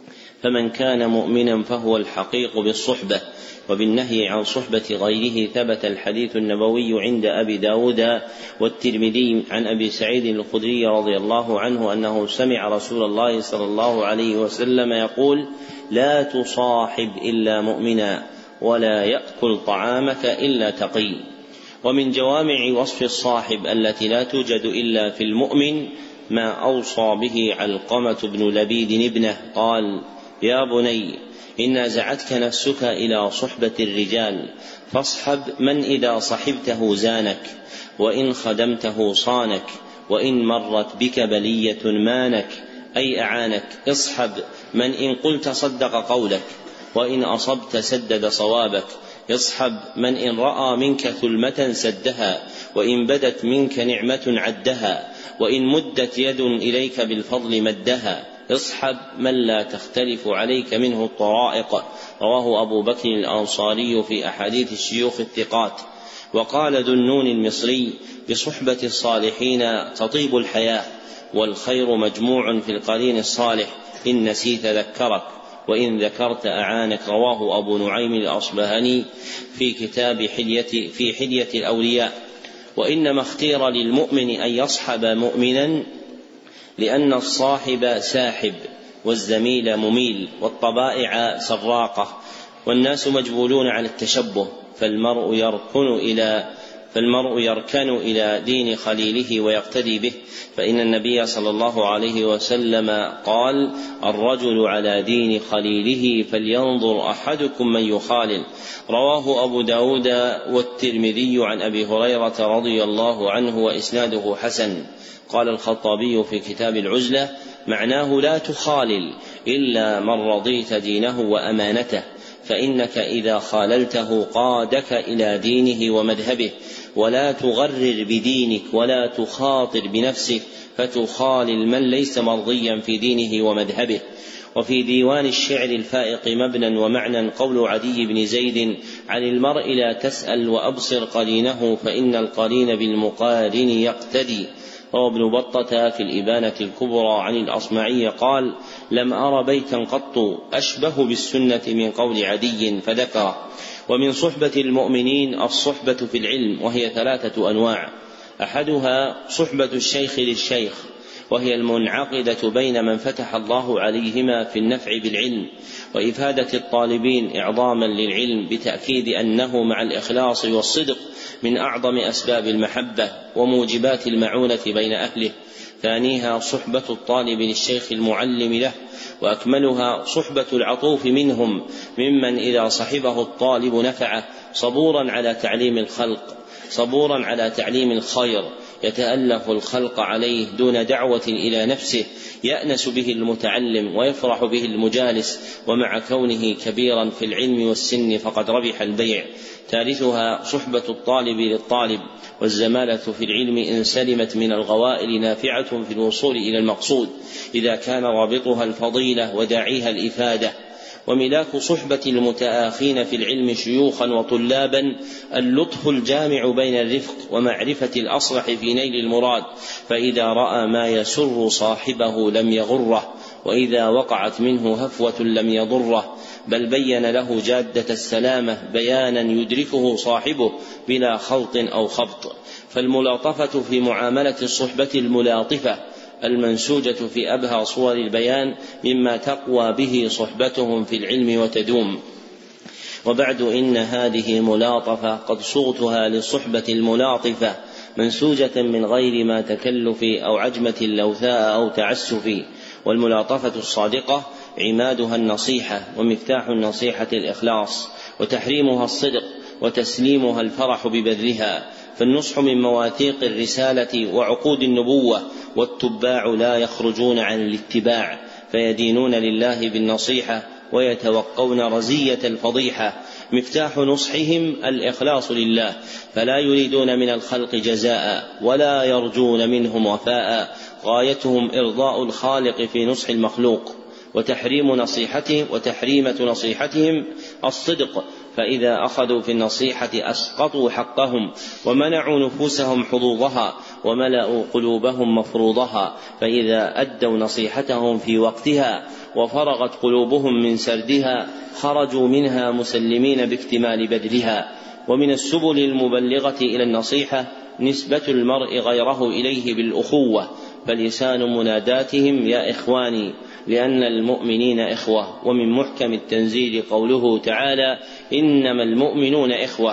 فمن كان مؤمنا فهو الحقيق بالصحبة. وبالنهي عن صحبة غيره ثبت الحديث النبوي عند أبي داود والترمذي عن أبي سعيد الخدري رضي الله عنه أنه سمع رسول الله صلى الله عليه وسلم يقول: لا تصاحب إلا مؤمنا، ولا يأكل طعامك إلا تقي. ومن جوامع وصف الصاحب التي لا توجد إلا في المؤمن ما أوصى به علقمة بن لبيد ابنه قال: يا بني إن نازعتك نفسك إلى صحبة الرجال فاصحب من إذا صحبته زانك، وإن خدمته صانك، وإن مرت بك بلية مانك أي أعانك. اصحب من إن قلت صدق قولك، وإن أصبت سدد صوابك. اصحب من إن رأى منك ثلمة سدها، وإن بدت منك نعمة عدها، وإن مدت يد إليك بالفضل مدها. اصحب من لا تختلف عليك منه الطرائق. رواه أبو بكر الأنصاري في أحاديث الشيوخ الثقات. وقال ذو النون المصري: بصحبة الصالحين تطيب الحياة، والخير مجموع في القرين الصالح، إن نسيت ذكرك، وإن ذكرت أعانك. رواه أبو نعيم الأصبهاني في كتاب حلية في حلية الأولياء. وإنما اختير للمؤمن أن يصحب مؤمنا لأن الصاحب ساحب، والزميل مميل، والطبائع سراقة، والناس مجبولون على التشبه، فالمرء يركن إلى فالمرء يركن إلى دين خليله ويقتدي به، فإن النبي صلى الله عليه وسلم قال: الرجل على دين خليله فلينظر أحدكم من يخالل. رواه أبو داود والترمذي عن أبي هريرة رضي الله عنه وإسناده حسن. قال الخطابي في كتاب العزلة: معناه لا تخالل إلا من رضيت دينه وأمانته، فإنك إذا خاللته قادك إلى دينه ومذهبه، ولا تغرر بدينك ولا تخاطر بنفسك فتخالل من ليس مرضيا في دينه ومذهبه. وفي ديوان الشعر الفائق مبنى ومعنى قول عدي بن زيد: عن المرء لا تسأل وأبصر قرينه، فإن القرين بالمقارن يقتدي. وابن بطة في الإبانة الكبرى عن الأصمعي قال: لم أر بيتا قط أشبه بالسنة من قول عدي، فذكره. ومن صحبة المؤمنين الصحبة في العلم، وهي ثلاثة أنواع: أحدها صحبة الشيخ للشيخ، وهي المنعقدة بين من فتح الله عليهما في النفع بالعلم وإفادة الطالبين إعظاما للعلم، بتأكيد أنه مع الإخلاص والصدق من أعظم أسباب المحبة وموجبات المعونة بين أهله. ثانيها صحبة الطالب للشيخ المعلم له، وأكملها صحبة العطوف منهم ممن إذا صحبه الطالب نفعه، صبورا على تعليم الخلق صبورا على تعليم الخير، يتألف الخلق عليه دون دعوة إلى نفسه، يأنس به المتعلم ويفرح به المجالس، ومع كونه كبيرا في العلم والسن فقد ربح البيع. ثالثها صحبة الطالب للطالب، والزمالة في العلم إن سلمت من الغوائل نافعة في الوصول إلى المقصود، إذا كان رابطها الفضيلة وداعيها الإفادة. وملاك صحبة المتآخين في العلم شيوخا وطلابا اللطف الجامع بين الرفق ومعرفة الأصلح في نيل المراد، فإذا رأى ما يسر صاحبه لم يغره، وإذا وقعت منه هفوة لم يضره، بل بين له جادة السلامة بيانا يدركه صاحبه بلا خلط أو خبط. فالملاطفة في معاملة الصحبة الملاطفة المنسوجة في أبهى صور البيان مما تقوى به صحبتهم في العلم وتدوم. وبعد إن هذه ملاطفة قد صغتها للصحبة الملاطفة، منسوجة من غير ما تكلف أو عجمة لوثاء أو تعسف. والملاطفة الصادقة عمادها النصيحة، ومفتاح النصيحة الإخلاص، وتحريمها الصدق، وتسليمها الفرح ببذلها. فالنصح من مواثيق الرسالة وعقود النبوة، والتباع لا يخرجون عن الاتباع، فيدينون لله بالنصيحة ويتوقون رزية الفضيحة. مفتاح نصحهم الإخلاص لله، فلا يريدون من الخلق جزاء ولا يرجون منهم وفاء، غايتهم إرضاء الخالق في نصح المخلوق. وتحريم نصيحتهم وتحريمة نصيحتهم الصدق، فإذا أخذوا في النصيحة أسقطوا حقهم ومنعوا نفوسهم حظوظها وملأوا قلوبهم مفروضها، فإذا أدوا نصيحتهم في وقتها وفرغت قلوبهم من سردها خرجوا منها مسلمين باكتمال بذلها. ومن السبل المبلغة إلى النصيحة نسبة المرء غيره إليه بالأخوة، فلسان مناداتهم يا إخواني، لأن المؤمنين إخوة. ومن محكم التنزيل قوله تعالى: إنما المؤمنون إخوة،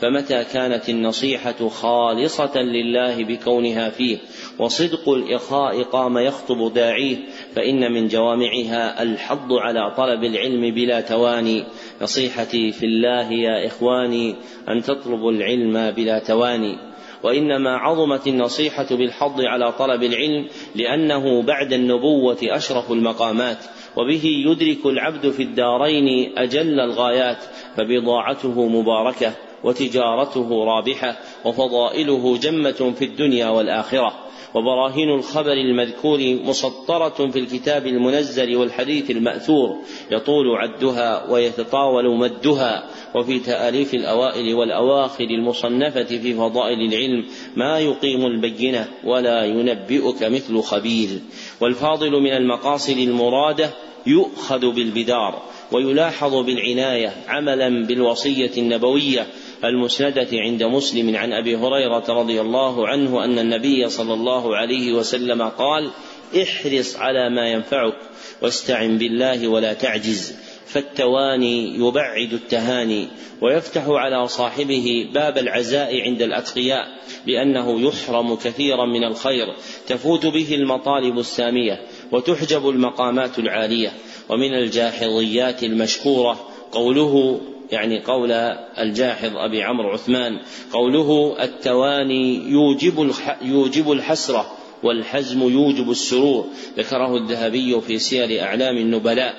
فمتى كانت النصيحة خالصة لله بكونها فيه وصدق الإخاء قام يخطب داعيه فإن من جوامعها الحض على طلب العلم بلا تواني. نصيحتي في الله يا إخواني أن تطلبوا العلم بلا تواني. وإنما عظمت النصيحة بالحض على طلب العلم لأنه بعد النبوة أشرف المقامات، وبه يدرك العبد في الدارين أجل الغايات، فبضاعته مباركة وتجارته رابحة وفضائله جمة في الدنيا والآخرة. وبراهين الخبر المذكور مسطرة في الكتاب المنزل والحديث المأثور يطول عدها ويتطاول مدها، وفي تآليف الأوائل والأواخر المصنفة في فضائل العلم ما يقيم البينة ولا ينبئك مثل خبير. والفاضل من المقاصد المرادة يؤخذ بالبدار ويلاحظ بالعناية عملا بالوصية النبوية المسندة عند مسلم عن أبي هريرة رضي الله عنه أن النبي صلى الله عليه وسلم قال: احرص على ما ينفعك واستعن بالله ولا تعجز، فالتواني يبعد التهاني ويفتح على صاحبه باب العزاء عند الأتقياء، لأنه يحرم كثيرا من الخير تفوت به المطالب السامية وتحجب المقامات العالية. ومن الجاحظيات المشهورة قوله، يعني قول الجاحظ أبي عمرو عثمان، قوله: التواني يوجب يوجب الحسرة والحزم يوجب السرور، ذكره الذهبي في سير أعلام النبلاء.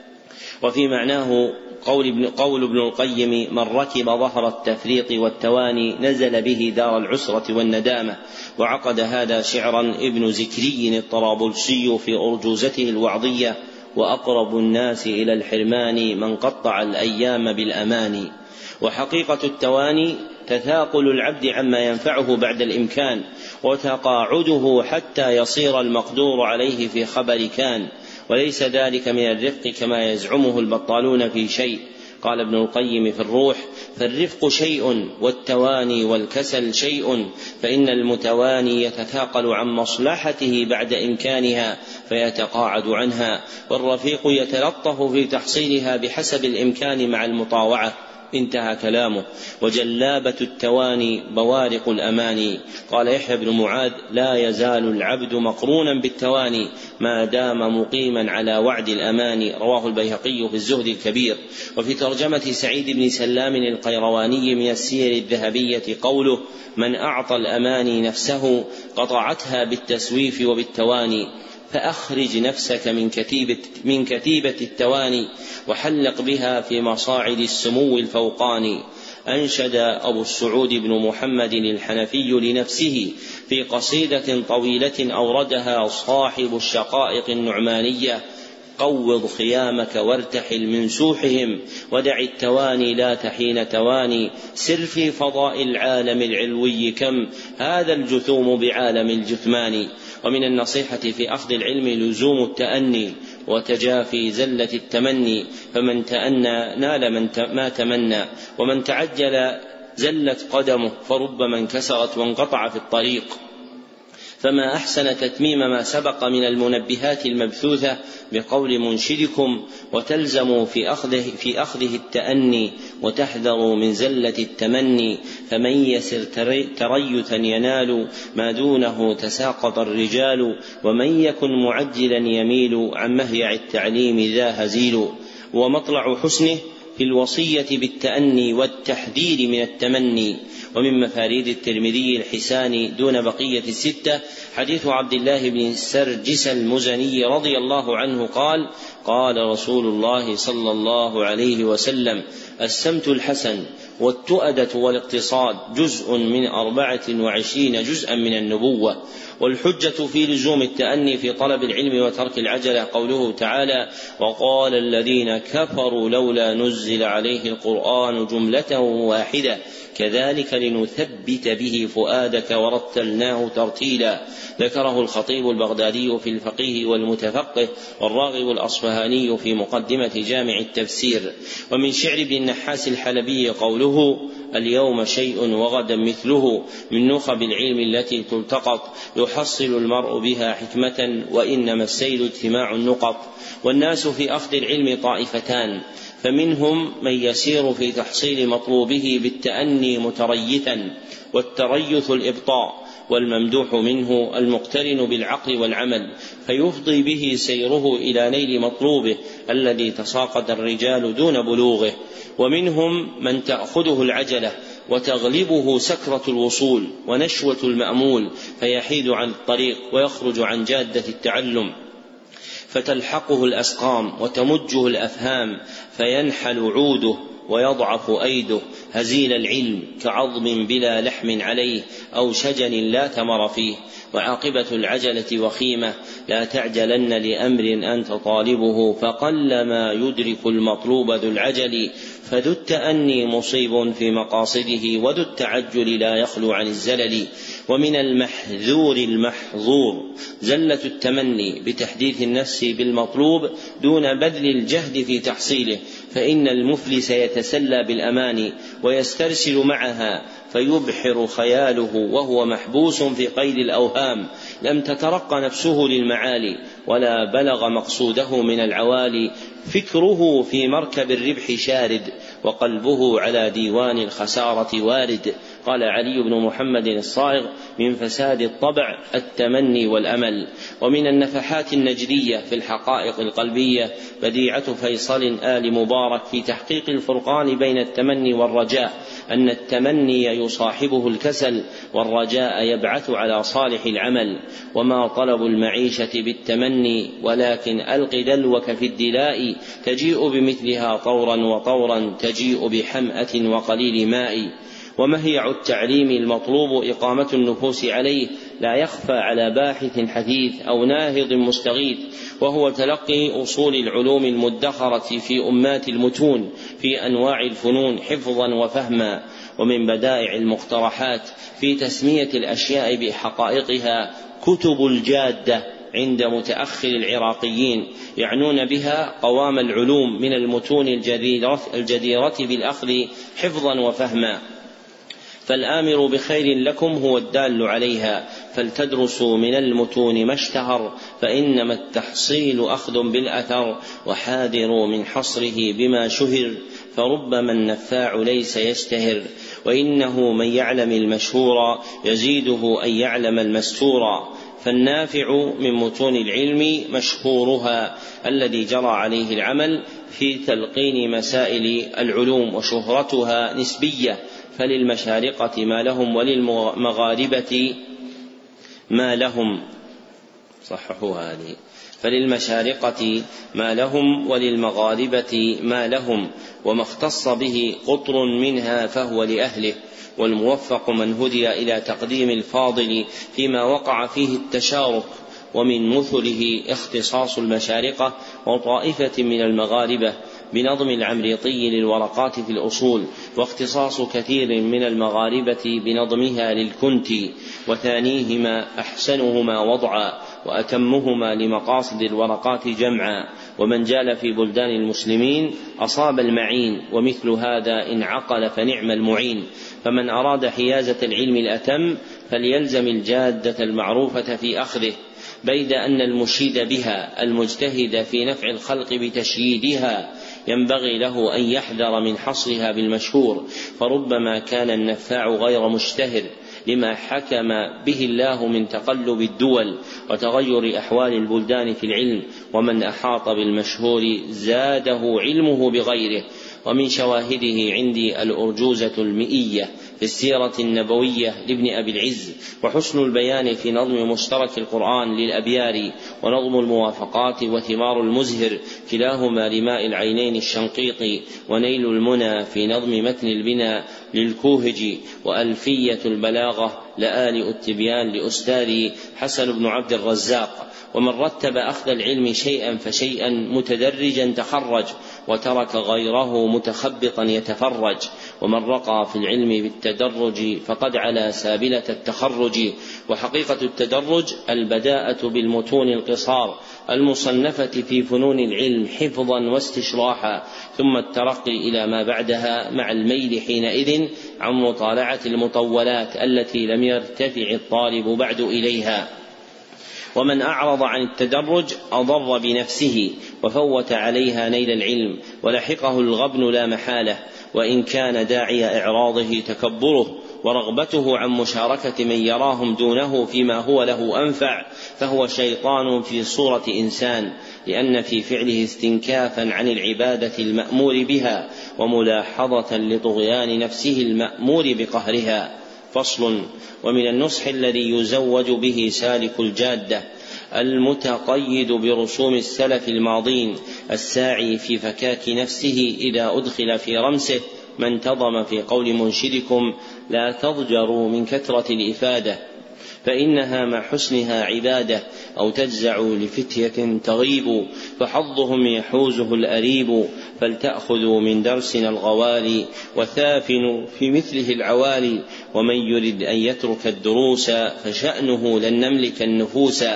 وفي معناه قول ابن, قول ابن القيم: من ركب ظهر التفريط والتواني نزل به دار العسرة والندامة. وعقد هذا شعرا ابن زكري الطرابلسي في أرجوزته الوعظية: وأقرب الناس إلى الحرمان من قطع الأيام بالأماني. وحقيقة التواني تثاقل العبد عما ينفعه بعد الإمكان، وتقاعده حتى يصير المقدور عليه في خبر كان، وليس ذلك من الرفق كما يزعمه البطالون في شيء. قال ابن القيم في الروح: فالرفق شيء والتواني والكسل شيء، فإن المتواني يتثاقل عن مصلحته بعد إمكانها فيتقاعد عنها، والرفيق يتلطف في تحصيلها بحسب الإمكان مع المطاوعة. انتهى كلامه. وجلابة التواني بوارق الأماني. قال يحيى بن معاذ: لا يزال العبد مقرونا بالتواني ما دام مقيما على وعد الأماني. رواه البيهقي في الزهد الكبير. وفي ترجمة سعيد بن سلام القيرواني من السير الذهبية قوله: من أعطى الأماني نفسه قطعتها بالتسويف وبالتواني، فأخرج نفسك من كتيبة, من كتيبة التواني وحلق بها في مصاعد السمو الفوقاني. أنشد أبو السعود بن محمد الحنفي لنفسه في قصيدة طويلة أوردها صاحب الشقائق النعمانية: قوض خيامك وارتحل من سوحهم، ودع التواني لا تحين تواني، سر في فضاء العالم العلوي كم هذا الجثوم بعالم الجثمان. ومن النصيحة في أخذ العلم لزوم التأني وتجافي زلة التمني، فمن تأنى نال من ما تمنى، ومن تعجل زلت قدمه، فربما انكسرت وانقطع في الطريق. فما أحسن تتميم ما سبق من المنبهات المبثوثة بقول منشدكم: وتلزموا في أخذه, في أخذه التأني وتحذروا من زلة التمني، فمن يسر تريثا ينال ما دونه تساقط الرجال، ومن يكن معجلا يميل عن مهيع التعليم ذا هزيل. ومطلع حسنه في الوصية بالتأني والتحذير من التمني. ومن مفاريد الترمذي الحساني دون بقية الستة حديث عبد الله بن سرجس المزني رضي الله عنه قال: قال رسول الله صلى الله عليه وسلم: السمت الحسن والتؤدة والاقتصاد جزء من أربعة وعشرين جزءا من النبوة. والحجة في لزوم التأني في طلب العلم وترك العجلة قوله تعالى: وقال الذين كفروا لولا نزل عليه القرآن جملة واحدة كذلك لنثبت به فؤادك ورتلناه ترتيلا. ذكره الخطيب البغدادي في الفقيه والمتفقه، والراغب الأصفهاني في مقدمة جامع التفسير. ومن شعر ابن النحاس الحلبي قوله: قوله اليوم شيء وغدا مثله من نخب العلم التي تلتقط يحصل المرء بها حكمة وإنما السيل اجتماع النقط. والناس في أخذ العلم طائفتان، فمنهم من يسير في تحصيل مطلوبه بالتأني متريثا، والتريث الإبطاء، والممدوح منه المقترن بالعقل والعمل، فيفضي به سيره إلى نيل مطلوبه الذي تساقط الرجال دون بلوغه. ومنهم من تأخذه العجلة وتغلبه سكرة الوصول ونشوة المأمول، فيحيد عن الطريق ويخرج عن جادة التعلم، فتلحقه الأسقام وتمجه الأفهام، فينحل عوده ويضعف أيده هزيل العلم كعظم بلا لحم عليه أو شجن لا ثمر فيه. وعاقبة العجلة وخيمة، لا تعجلن لأمر أنت طالبه، فقلما يدرك المطلوب ذو العجل، فذو التأني مصيب في مقاصده، وذو التعجل لا يخلو عن الزلل. ومن المحذور المحظور زلة التمني بتحديث النفس بالمطلوب دون بذل الجهد في تحصيله، فإن المفلس يتسلى بالأماني ويسترسل معها فيبحر خياله وهو محبوس في قيد الأوهام، لم تترقى نفسه للمعالي ولا بلغ مقصوده من العوالي، فكره في مركب الربح شارد وقلبه على ديوان الخسارة وارد. قال علي بن محمد الصائغ: من فساد الطبع التمني والأمل. ومن النفحات النجدية في الحقائق القلبية بديعة فيصل آل مبارك في تحقيق الفرقان بين التمني والرجاء، أن التمني يصاحبه الكسل، والرجاء يبعث على صالح العمل. وما طلب المعيشة بالتمني، ولكن ألق دلوك في الدلاء، تجيء بمثلها طورا وطورا، تجيء بحمأة وقليل ماء. ومهيع التعليم المطلوب إقامة النفوس عليه، لا يخفى على باحث حثيث أو ناهض مستغيث، وهو تلقي أصول العلوم المدخرة في أمات المتون في أنواع الفنون حفظا وفهما. ومن بدائع المقترحات في تسمية الأشياء بحقائقها كتب الجادة عند متأخر العراقيين، يعنون بها قوام العلوم من المتون الجديرة بالأخذ حفظا وفهما. فالآمر بخير لكم هو الدال عليها، فلتدرسوا من المتون ما اشتهر، فإنما التحصيل أخذ بالأثر، وحاذروا من حصره بما شهر، فربما النفاع ليس يشتهر. وإنه من يعلم المشهور يزيده أن يعلم المستور، فالنافع من متون العلم مشهورها الذي جرى عليه العمل في تلقين مسائل العلوم، وشهرتها نسبية، فللمشارقة ما لهم وللمغاربة ما لهم صححوا هذه فللمشارقة ما لهم وللمغاربة ما لهم، وما اختص به قطر منها فهو لأهله. والموفق من هدي إلى تقديم الفاضل فيما وقع فيه التشارك، ومن مثله اختصاص المشارقة وطائفة من المغاربة بنظم العمريطي للورقات في الأصول، واختصاص كثير من المغاربة بنظمها للكنتي، وثانيهما أحسنهما وضعا وأتمهما لمقاصد الورقات جمعا. ومن جال في بلدان المسلمين أصاب المعين، ومثل هذا إن عقل فنعم المعين. فمن أراد حيازة العلم الأتم فليلزم الجادة المعروفة في أخذه، بيد أن المشيد بها المجتهد في نفع الخلق بتشييدها ينبغي له أن يحذر من حصرها بالمشهور، فربما كان النفاع غير مشتهر لما حكم به الله من تقلب الدول وتغير أحوال البلدان في العلم. ومن أحاط بالمشهور زاده علمه بغيره. ومن شواهده عندي الأرجوزة المئية في السيرة النبوية لابن أبي العز، وحسن البيان في نظم مشترك القرآن للأبياري، ونظم الموافقات وثمار المزهر كلاهما لماء العينين الشنقيطي، ونيل المنى في نظم متن البناء للكوهجي، وألفية البلاغة لآل التبيان لأستاذي حسن بن عبد الرزاق. ومن رتب أخذ العلم شيئا فشيئا متدرجا تخرج، وترك غيره متخبطا يتفرج. ومن رقى في العلم بالتدرج فقد علا سابلة التخرج. وحقيقة التدرج البداءة بالمتون القصار، المصنفة في فنون العلم حفظا واستشراحا، ثم الترقي إلى ما بعدها مع الميل حينئذ عن مطالعة المطولات التي لم يرتفع الطالب بعد إليها. ومن أعرض عن التدرج أضر بنفسه وفوت عليها نيل العلم، ولحقه الغبن لا محالة، وإن كان داعي إعراضه تكبره ورغبته عن مشاركة من يراهم دونه فيما هو له أنفع، فهو شيطان في صورة إنسان، لأن في فعله استنكافا عن العبادة المأمور بها وملاحظة لطغيان نفسه المأمور بقهرها. فصل. ومن النصح الذي يزوج به سالك الجادة المتقيد برسوم السلف الماضين الساعي في فكاك نفسه إذا أدخل في رمسه ما انتظم في قول منشدكم: لا تضجروا من كثرة الإفادة فإنها مع حسنها عبادة، أو تجزعوا لفتية تغيب فحظهم يحوزه الأريب، فلتأخذوا من درسنا الغوالي وثافنوا في مثله العوالي، ومن يرد أن يترك الدروس فشأنه لن نملك النفوس،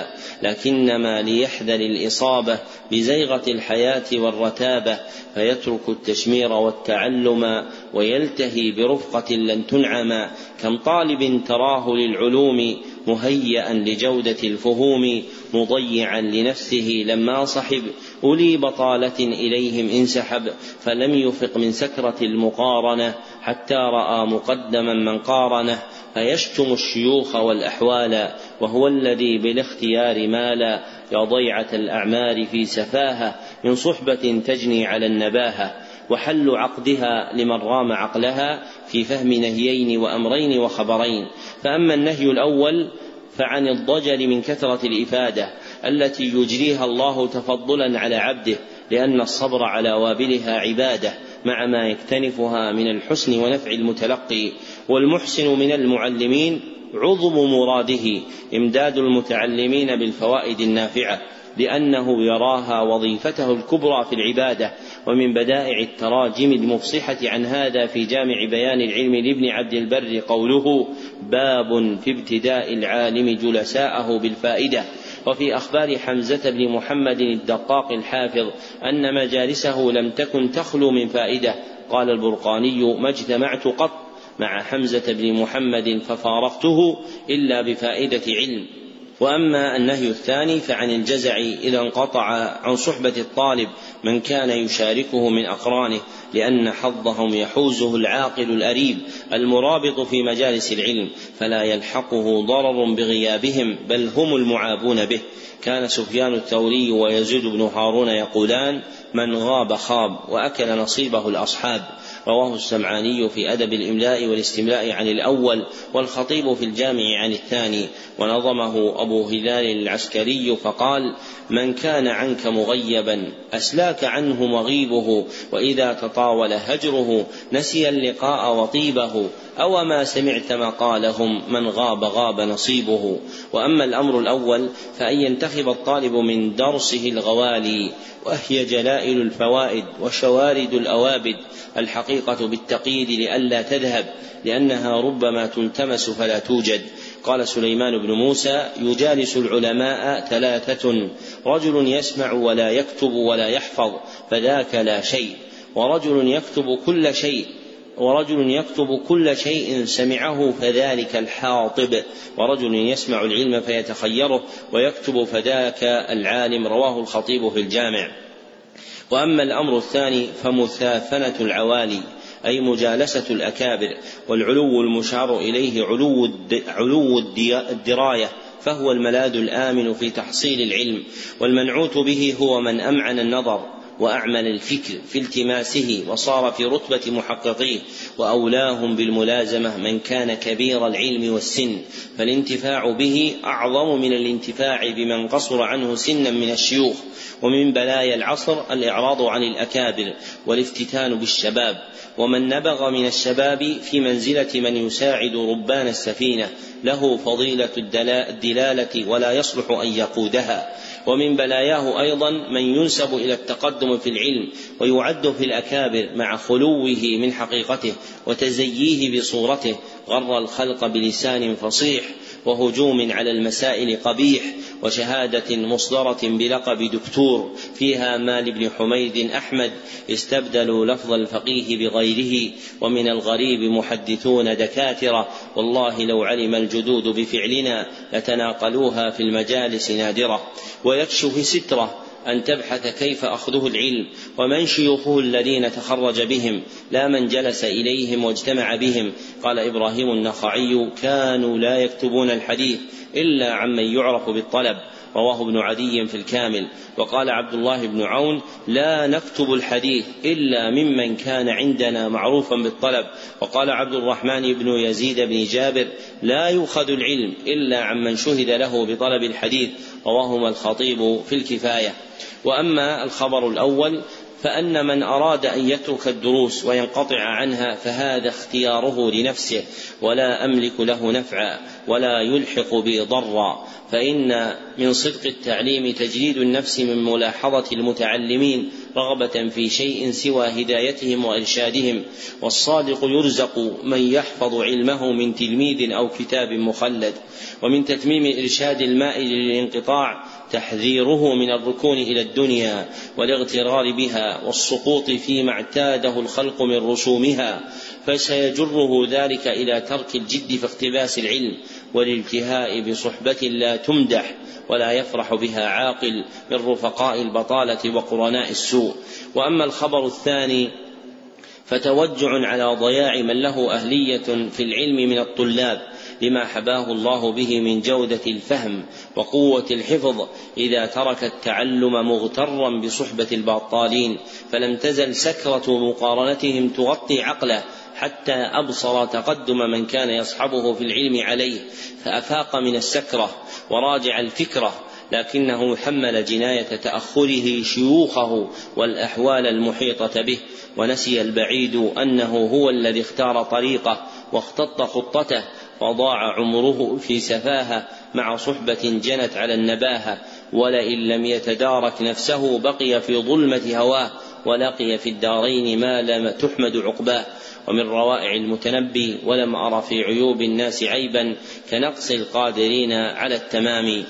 لكنما ليحذر الإصابة بزيغة الحياة والرتابة، فيترك التشمير والتعلم ويلتهي برفقة لن تنعم. كم طالب تراه للعلوم مهيئا لجودة الفهوم، مضيعا لنفسه لما صحب أولي بطالة إليهم انسحب، فلم يفق من سكرة المقارنة حتى رأى مقدما من قارنه، فيشتم الشيوخ والأحوال وهو الذي بالاختيار مالا، يا ضيعة الأعمار في سفاهة من صحبة تجني على النباهة، وحل عقدها لمن رام عقلها في فهم نهيين وأمرين وخبرين. فأما النهي الأول فعن الضجر من كثرة الإفادة التي يجريها الله تفضلا على عبده، لأن الصبر على وابلها عبادة مع ما يكتنفها من الحسن ونفع المتلقي، والمحسن من المعلمين عظم مراده إمداد المتعلمين بالفوائد النافعة، لأنه يراها وظيفته الكبرى في العبادة. ومن بدائع التراجم المفصحة عن هذا في جامع بيان العلم لابن عبد البر قوله: باب في ابتداء العالم جلساءه بالفائدة. وفي أخبار حمزة بن محمد الدقاق الحافظ أن مجالسه لم تكن تخلو من فائدة. قال البرقاني: ما اجتمعت قط مع حمزة بن محمد ففارقته إلا بفائدة علم. وأما النهي الثاني فعن الجزع إذا انقطع عن صحبة الطالب من كان يشاركه من أقرانه، لأن حظهم يحوزه العاقل الأريب المرابط في مجالس العلم، فلا يلحقه ضرر بغيابهم بل هم المعابون به. كان سفيان الثوري ويزيد بن هارون يقولان: من غاب خاب، وأكل نصيبه الأصحاب. رواه السمعاني في أدب الإملاء والاستملاء عن الأول، والخطيب في الجامع عن الثاني، ونظمه أبو هلال العسكري فقال: من كان عنك مغيبا أسلاك عنه مغيبه، وإذا تطاول هجره نسي اللقاء وطيبه، أو ما سمعت مقالهم من غاب غاب نصيبه. وأما الأمر الأول فأن ينتخب الطالب من درسه الغوالي، وهي جلائل الفوائد وشوارد الأوابد، الحقيقة بالتقييد لئلا تذهب، لأنها ربما تلتمس فلا توجد. قال سليمان بن موسى: يجالس العلماء ثلاثة: رجل يسمع ولا يكتب ولا يحفظ فذاك لا شيء، ورجل يكتب كل شيء ورجل يكتب كل شيء سمعه فذلك الحاطب، ورجل يسمع العلم فيتخيره ويكتب فذاك العالم. رواه الخطيب في الجامع. وأما الأمر الثاني فمثافنة العوالي، أي مجالسة الأكابر، والعلو المشار إليه علو, علو الدراية، فهو الملاذ الآمن في تحصيل العلم، والمنعوت به هو من أمعن النظر وأعمل الفكر في التماسه وصار في رتبة محققيه، وأولاهم بالملازمة من كان كبير العلم والسن، فالانتفاع به أعظم من الانتفاع بمن قصر عنه سنا من الشيوخ. ومن بلايا العصر الإعراض عن الأكابر والافتتان بالشباب، ومن نبغ من الشباب في منزلة من يساعد ربان السفينة له فضيلة الدلالة ولا يصلح أن يقودها. ومن بلاياه أيضا من ينسب إلى التقدم في العلم ويعد في الأكابر مع خلوه من حقيقته وتزييه بصورته، غر الخلق بلسان فصيح وهجوم على المسائل قبيح، وشهادة مصدرة بلقب دكتور فيها مال بن حميد أحمد استبدلوا لفظ الفقيه بغيره، ومن الغريب محدثون دكاترة والله لو علم الجدود بفعلنا لتناقلوها في المجالس نادرة. ويكشف سترة أن تبحث كيف أخذه العلم ومن شيوخه الذين تخرج بهم لا من جلس إليهم واجتمع بهم. قال إبراهيم النخعي: كانوا لا يكتبون الحديث إلا عمن يعرف بالطلب، رواه ابن عدي في الكامل. وقال عبد الله بن عون: لا نكتب الحديث إلا ممن كان عندنا معروفا بالطلب. وقال عبد الرحمن بن يزيد بن جابر: لا يؤخذ العلم إلا عمن شهد له بطلب الحديث، رواهما الخطيب في الكفاية. وأما الخبر الأول فأن من أراد أن يترك الدروس وينقطع عنها فهذا اختياره لنفسه، ولا أملك له نفعا ولا يلحق بي ضرا، فإن من صدق التعليم تجريد النفس من ملاحظة المتعلمين رغبة في شيء سوى هدايتهم وإرشادهم. والصادق يرزق من يحفظ علمه من تلميذ أو كتاب مخلد. ومن تتميم إرشاد المائل للانقطاع تحذيره من الركون إلى الدنيا والاغترار بها والسقوط فيما اعتاده الخلق من رسومها، فسيجره ذلك إلى ترك الجد في اقتباس العلم والالتهاء بصحبة لا تمدح ولا يفرح بها عاقل من رفقاء البطالة وقرناء السوء. وأما الخبر الثاني فتوجع على ضياع من له أهلية في العلم من الطلاب لما حباه الله به من جودة الفهم وقوة الحفظ إذا ترك التعلم مغترا بصحبة البطالين، فلم تزل سكرة مقارنتهم تغطي عقله حتى أبصر تقدم من كان يصحبه في العلم عليه، فأفاق من السكرة وراجع الفكرة، لكنه حمل جناية تأخره شيوخه والأحوال المحيطة به، ونسي البعيد أنه هو الذي اختار طريقه واختط خطته، وضاع عمره في سفاهة مع صحبة جنت على النباهة، ولئن لم يتدارك نفسه بقي في ظلمة هواه ولقي في الدارين ما لم تحمد عقباه. ومن روائع المتنبي: ولم أر في عيوب الناس عيبا كنقص القادرين على التمام.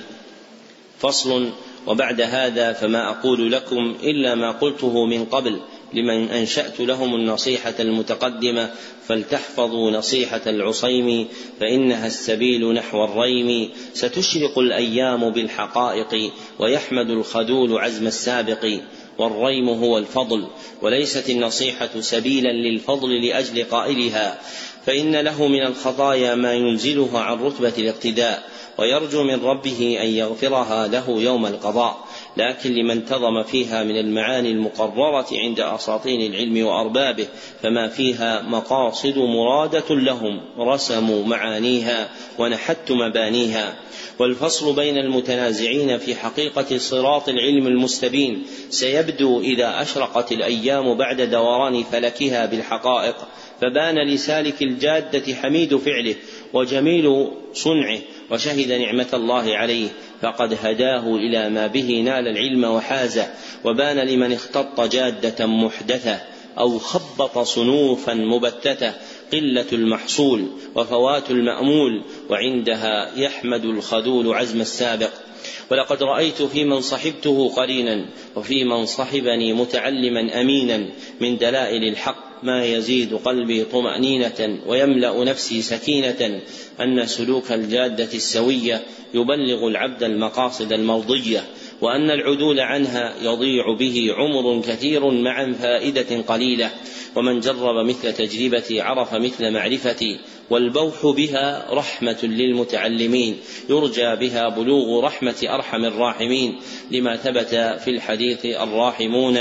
فصل. وبعد هذا فما أقول لكم إلا ما قلته من قبل لمن أنشأت لهم النصيحة المتقدمة، فلتحفظوا نصيحة العصيم فإنها السبيل نحو الريم. ستشرق الأيام بالحقائق ويحمد الخذول عزم السابق، والريم هو الفضل، وليست النصيحة سبيلا للفضل لأجل قائلها، فإن له من الخطايا ما ينزله عن رتبة الاقتداء، ويرجو من ربه أن يغفرها له يوم القضاء. لكن لمن انتظم فيها من المعاني المقررة عند أساطين العلم وأربابه فما فيها مقاصد مرادة لهم رسموا معانيها ونحت مبانيها. والفصل بين المتنازعين في حقيقة صراط العلم المستبين سيبدو إذا أشرقت الأيام بعد دوران فلكها بالحقائق، فبان لسالك الجادة حميد فعله وجميل صنعه، وشهد نعمة الله عليه فقد هداه إلى ما به نال العلم وحازه، وبان لمن اختط جادة محدثة أو خبط صنوفا مبتتة قلة المحصول وفوات المأمول، وعندها يحمد الخذول عزم السابق. ولقد رأيت في من صحبته قرينا وفي من صحبني متعلما أمينا من دلائل الحق ما يزيد قلبي طمأنينة ويملأ نفسي سكينة، أن سلوك الجادة السوية يبلغ العبد المقاصد المرضية، وأن العدول عنها يضيع به عمر كثير مع فائدة قليلة. ومن جرب مثل تجربتي عرف مثل معرفتي، والبوح بها رحمة للمتعلمين يرجى بها بلوغ رحمة أرحم الراحمين، لما ثبت في الحديث: الراحمون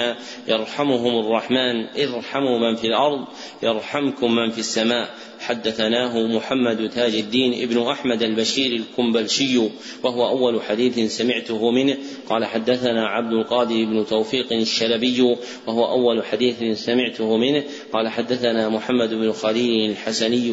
يرحمهم الرحمن ارحموا من في الأرض يرحمكم من في السماء. حدثناه محمد تاج الدين ابن أحمد البشير الكنبلشي وهو أول حديث سمعته منه. قال حدثنا عبد القادر بن توفيق الشلبي وهو أول حديث سمعته منه. قال حدثنا محمد بن خليل الحسني وهو أول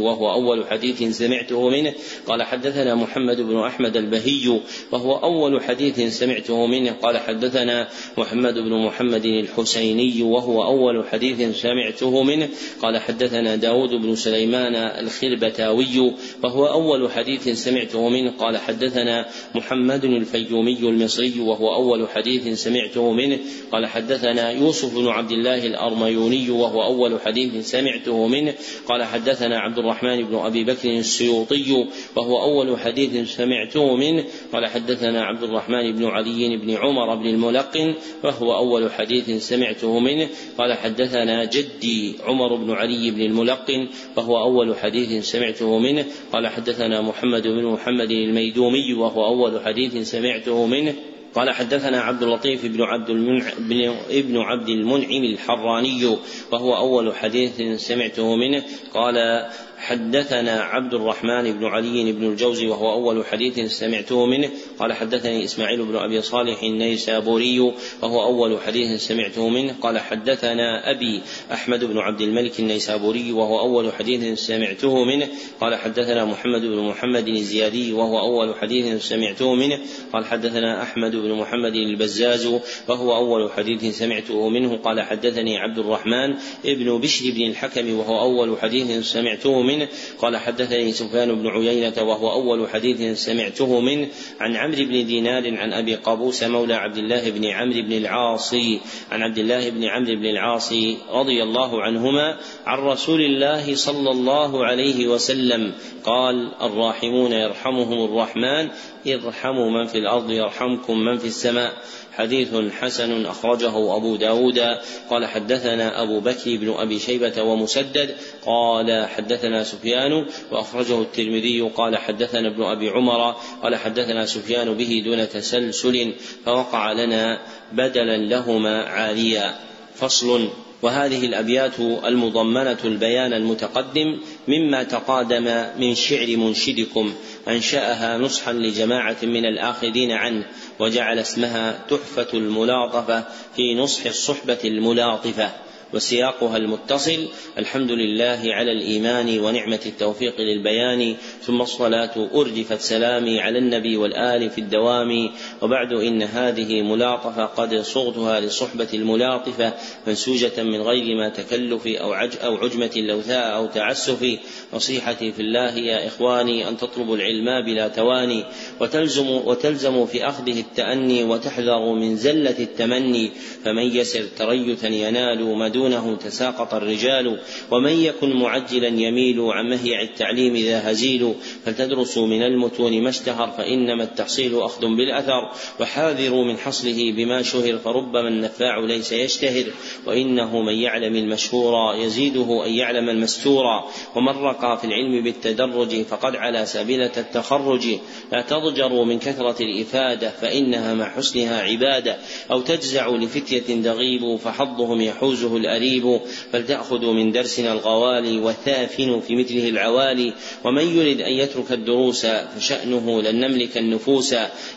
أول حديث سمعته منه قال حدثنا محمد بن أحمد البهي وهو أول حديث سمعته منه قال حدثنا محمد بن محمد الحسيني وهو أول حديث سمعته منه قال حدثنا داود بن سليمان الخربتاوي وهو أول حديث سمعته منه قال حدثنا محمد الفيومي المصري وهو أول حديث سمعته منه قال حدثنا يوسف بن عبد الله الأرميوني وهو أول حديث سمعته منه قال حدثنا عبد الرحمن بن أبي بكر السيوطي وهو أول حديث سمعته منه قال حدثنا عبد الرحمن بن علي بن عمر بن الملقن وهو أول حديث سمعته منه قال حدثنا جدي عمر بن علي بن الملقن وهو أول حديث سمعته منه قال حدثنا محمد بن محمد الميدومي وهو أول حديث سمعته منه قال حدثنا عبد اللطيف بن عبد بن ابن عبد المنعم الحراني وهو أول حديث سمعته منه قال حدثنا عبد الرحمن بن علي بن الجوزي وهو أول حديث سمعته منه قال حدثني إسماعيل بن أبي صالح النيسابوري وهو أول حديث سمعته منه قال حدثنا أبي أحمد بن عبد الملك النيسابوري وهو أول حديث سمعته منه قال حدثنا محمد بن محمد الزيادي وهو أول حديث سمعته منه قال حدثنا أحمد بن محمد البزاز وهو أول حديث سمعته منه قال حدثني عبد الرحمن ابن بشر بن الحكم وهو أول حديث سمعته منه قال حدثني سفيان بن عيينة وهو أول حديث سمعته منه عن عمرو بن دينار عن أبي قابوس مولى عبد الله بن عمرو بن العاص عن عبد الله بن عمرو بن العاص رضي الله عنهما عن رسول الله صلى الله عليه وسلم قال الراحمون يرحمهم الرحمن ارحموا من في الأرض يرحمكم من في السماء حديث حسن أخرجه أبو داود قال حدثنا أبو بكر بن أبي شيبة ومسدد قال حدثنا سفيان وأخرجه الترمذي قال حدثنا ابن أبي عمر قال حدثنا سفيان به دون تسلسل فوقع لنا بدلا لهما عاليا. فصل. وهذه الأبيات المضمنة البيان المتقدم مما تقادم من شعر منشدكم أنشأها نصحا لجماعة من الآخذين عنه وجعل اسمها تحفة الملاطفة في نصح الصحبة الملاطفة وسياقها المتصل الحمد لله على الإيمان ونعمة التوفيق للبيان ثم الصلاة أرجفت سلامي على النبي والآل في الدوام وبعد إن هذه ملاطفة قد صغتها للصحبة الملاطفة منسوجة من غير ما تكلف أو, عج أو عجمة لوثاء أو تعسف. نصيحتي في الله يا إخواني أن تطلبوا العلم بلا تواني وتلزم, وتلزم في أخذه التأني وتحذروا من زلة التمني فمن يسر تريثا ينال مدونه تساقط الرجال ومن يكن معجلا يميل عن مهيع التعليم ذا هزيل فلتدرسوا من المتون ما اشتهر فإنما التحصيل أخذ بالأثر وحاذروا من حصله بما شهر فربما النفاع ليس يشتهر وإنه من يعلم المشهور يزيده أن يعلم المستورا ومن رقى في العلم بالتدرج فقد على سبيلة التخرج. لا تضجروا من كثرة الإفادة فإنها مع حسنها عبادة أو تجزع لفتية دغيب فحظهم يحوزه الأريب فلتأخذوا من درسنا الغوالي وثافنوا في مثله العوالي ومن يريد أن يترك الدروس فشأنه لن نملك النفوس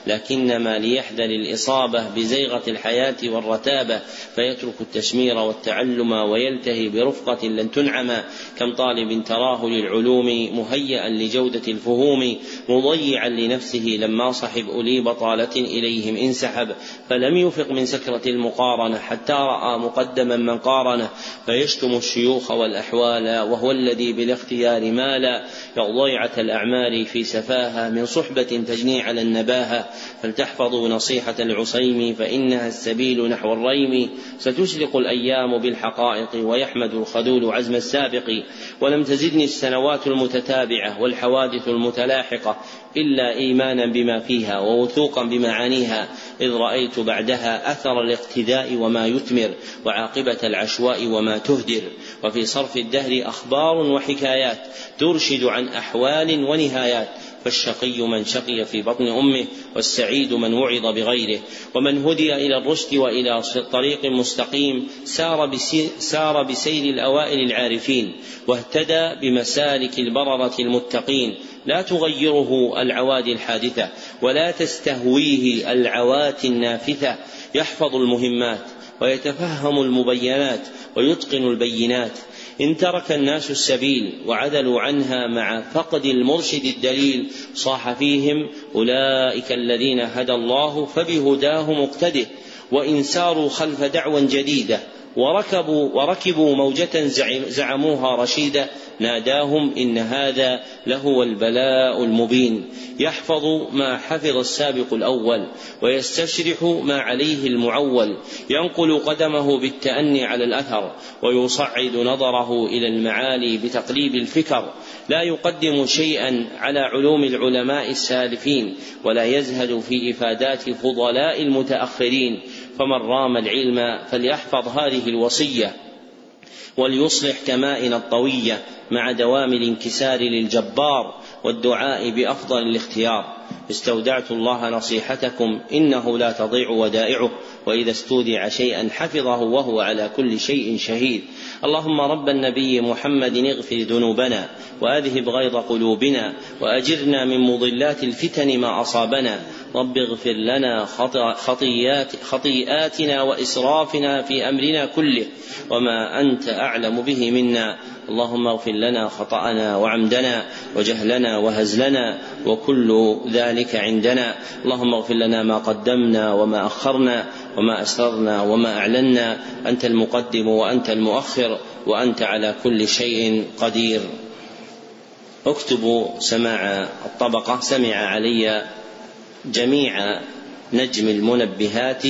لكنما ليحذر الإصابة بزيغة الحياة والرتابة فيترك التشمير والتعلم ويلتهي برفقة لن تنعم كم طالب تراه للعلوم مهيئا لجودة الفهوم مضيعا لنفسه لما صحب أولي بطالة إليهم انسحب فلم يفق من سكرة المقارنة حتى رأى مقدما من قارنه فيشتم الشيوخ والأحوال وهو الذي بالاختيار مالا يضيعة الأعمال في سفاهة من صحبة تجني على النباهة فلتحفظوا نصيحة العصيم فإنها السبيل نحو الريم ستشرق الأيام بالحقائق ويحمد الخذول عزم السابق ولم تزدني السنوات المتتابعة والحوادث المتلاحقة إلا إيمانا بما فيها ووثوقا بمعانيها إذ رأيت بعدها أثر الاقتداء وما يثمر وعاقبة العشواء وما تهدر وفي صرف الدهر أخبار وحكايات ترشد عن أحوال ونهايات فالشقي من شقي في بطن أمه والسعيد من وعظ بغيره ومن هدي إلى الرشد وإلى طريق مستقيم سار بسير, سار بسير الأوائل العارفين واهتدى بمسالك البررة المتقين لا تغيره العوادي الحادثة ولا تستهويه العوات النافثة يحفظ المهمات ويتفهم المبينات ويتقن البينات إن ترك الناس السبيل وعدلوا عنها مع فقد المرشد الدليل صاح فيهم أولئك الذين هدى الله فبهداه مقتده. وإن ساروا خلف دعوى جديدة وركبوا, وركبوا موجة زعموها رشيدة ناداهم إن هذا لهو البلاء المبين. يحفظ ما حفظ السابق الأول ويستشرح ما عليه المعول، ينقل قدمه بالتأني على الأثر ويصعد نظره إلى المعالي بتقليب الفكر، لا يقدم شيئا على علوم العلماء السالفين ولا يزهد في إفادات فضلاء المتأخرين. فمن رام العلم فليحفظ هذه الوصية وليصلح كمائن الطوية مع دوام الانكسار للجبار والدعاء بأفضل الاختيار. استودعت الله نصيحتكم إنه لا تضيع ودائعه، وإذا استودع شيئا حفظه وهو على كل شيء شهيد. اللهم رب النبي محمد اغفر ذنوبنا وأذهب غيظ قلوبنا وأجرنا من مضلات الفتن ما أصابنا. رب اغفر لنا خطيئات خطيئاتنا وإسرافنا في أمرنا كله وما أنت أعلم به منا. اللهم اغفر لنا خطأنا وعمدنا وجهلنا وهزلنا وكل ذلك عندنا. اللهم اغفر لنا ما قدمنا وما أخرنا وما أسررنا وما أعلنا. أنت المقدم وأنت المؤخر وأنت على كل شيء قدير. اكتبوا سماع الطبقة. سمع علي جميع نجم المنبهات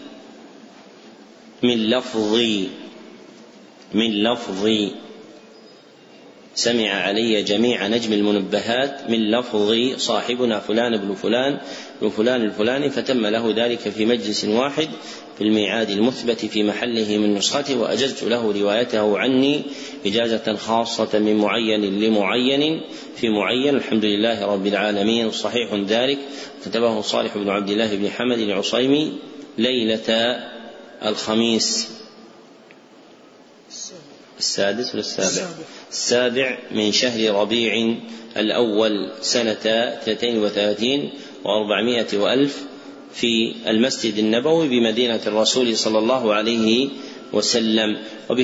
من لفظي من لفظي سمع علي جميع نجم المنبهات من لفظي صاحبنا فلان بن فلان بن فلان الفلاني، فتم له ذلك في مجلس واحد في الميعاد المثبت في محله من نسخته، وأجزت له روايته عني إجازة خاصة من معين لمعين في معين. الحمد لله رب العالمين. صحيح ذلك كتبه صالح بن عبد الله بن حمد العصيمي ليلة الخميس السادس والسابع السابع من شهر ربيع الأول سنة اثنتين وثلاثين وأربعمائة وألف في المسجد النبوي بمدينة الرسول صلى الله عليه وسلم.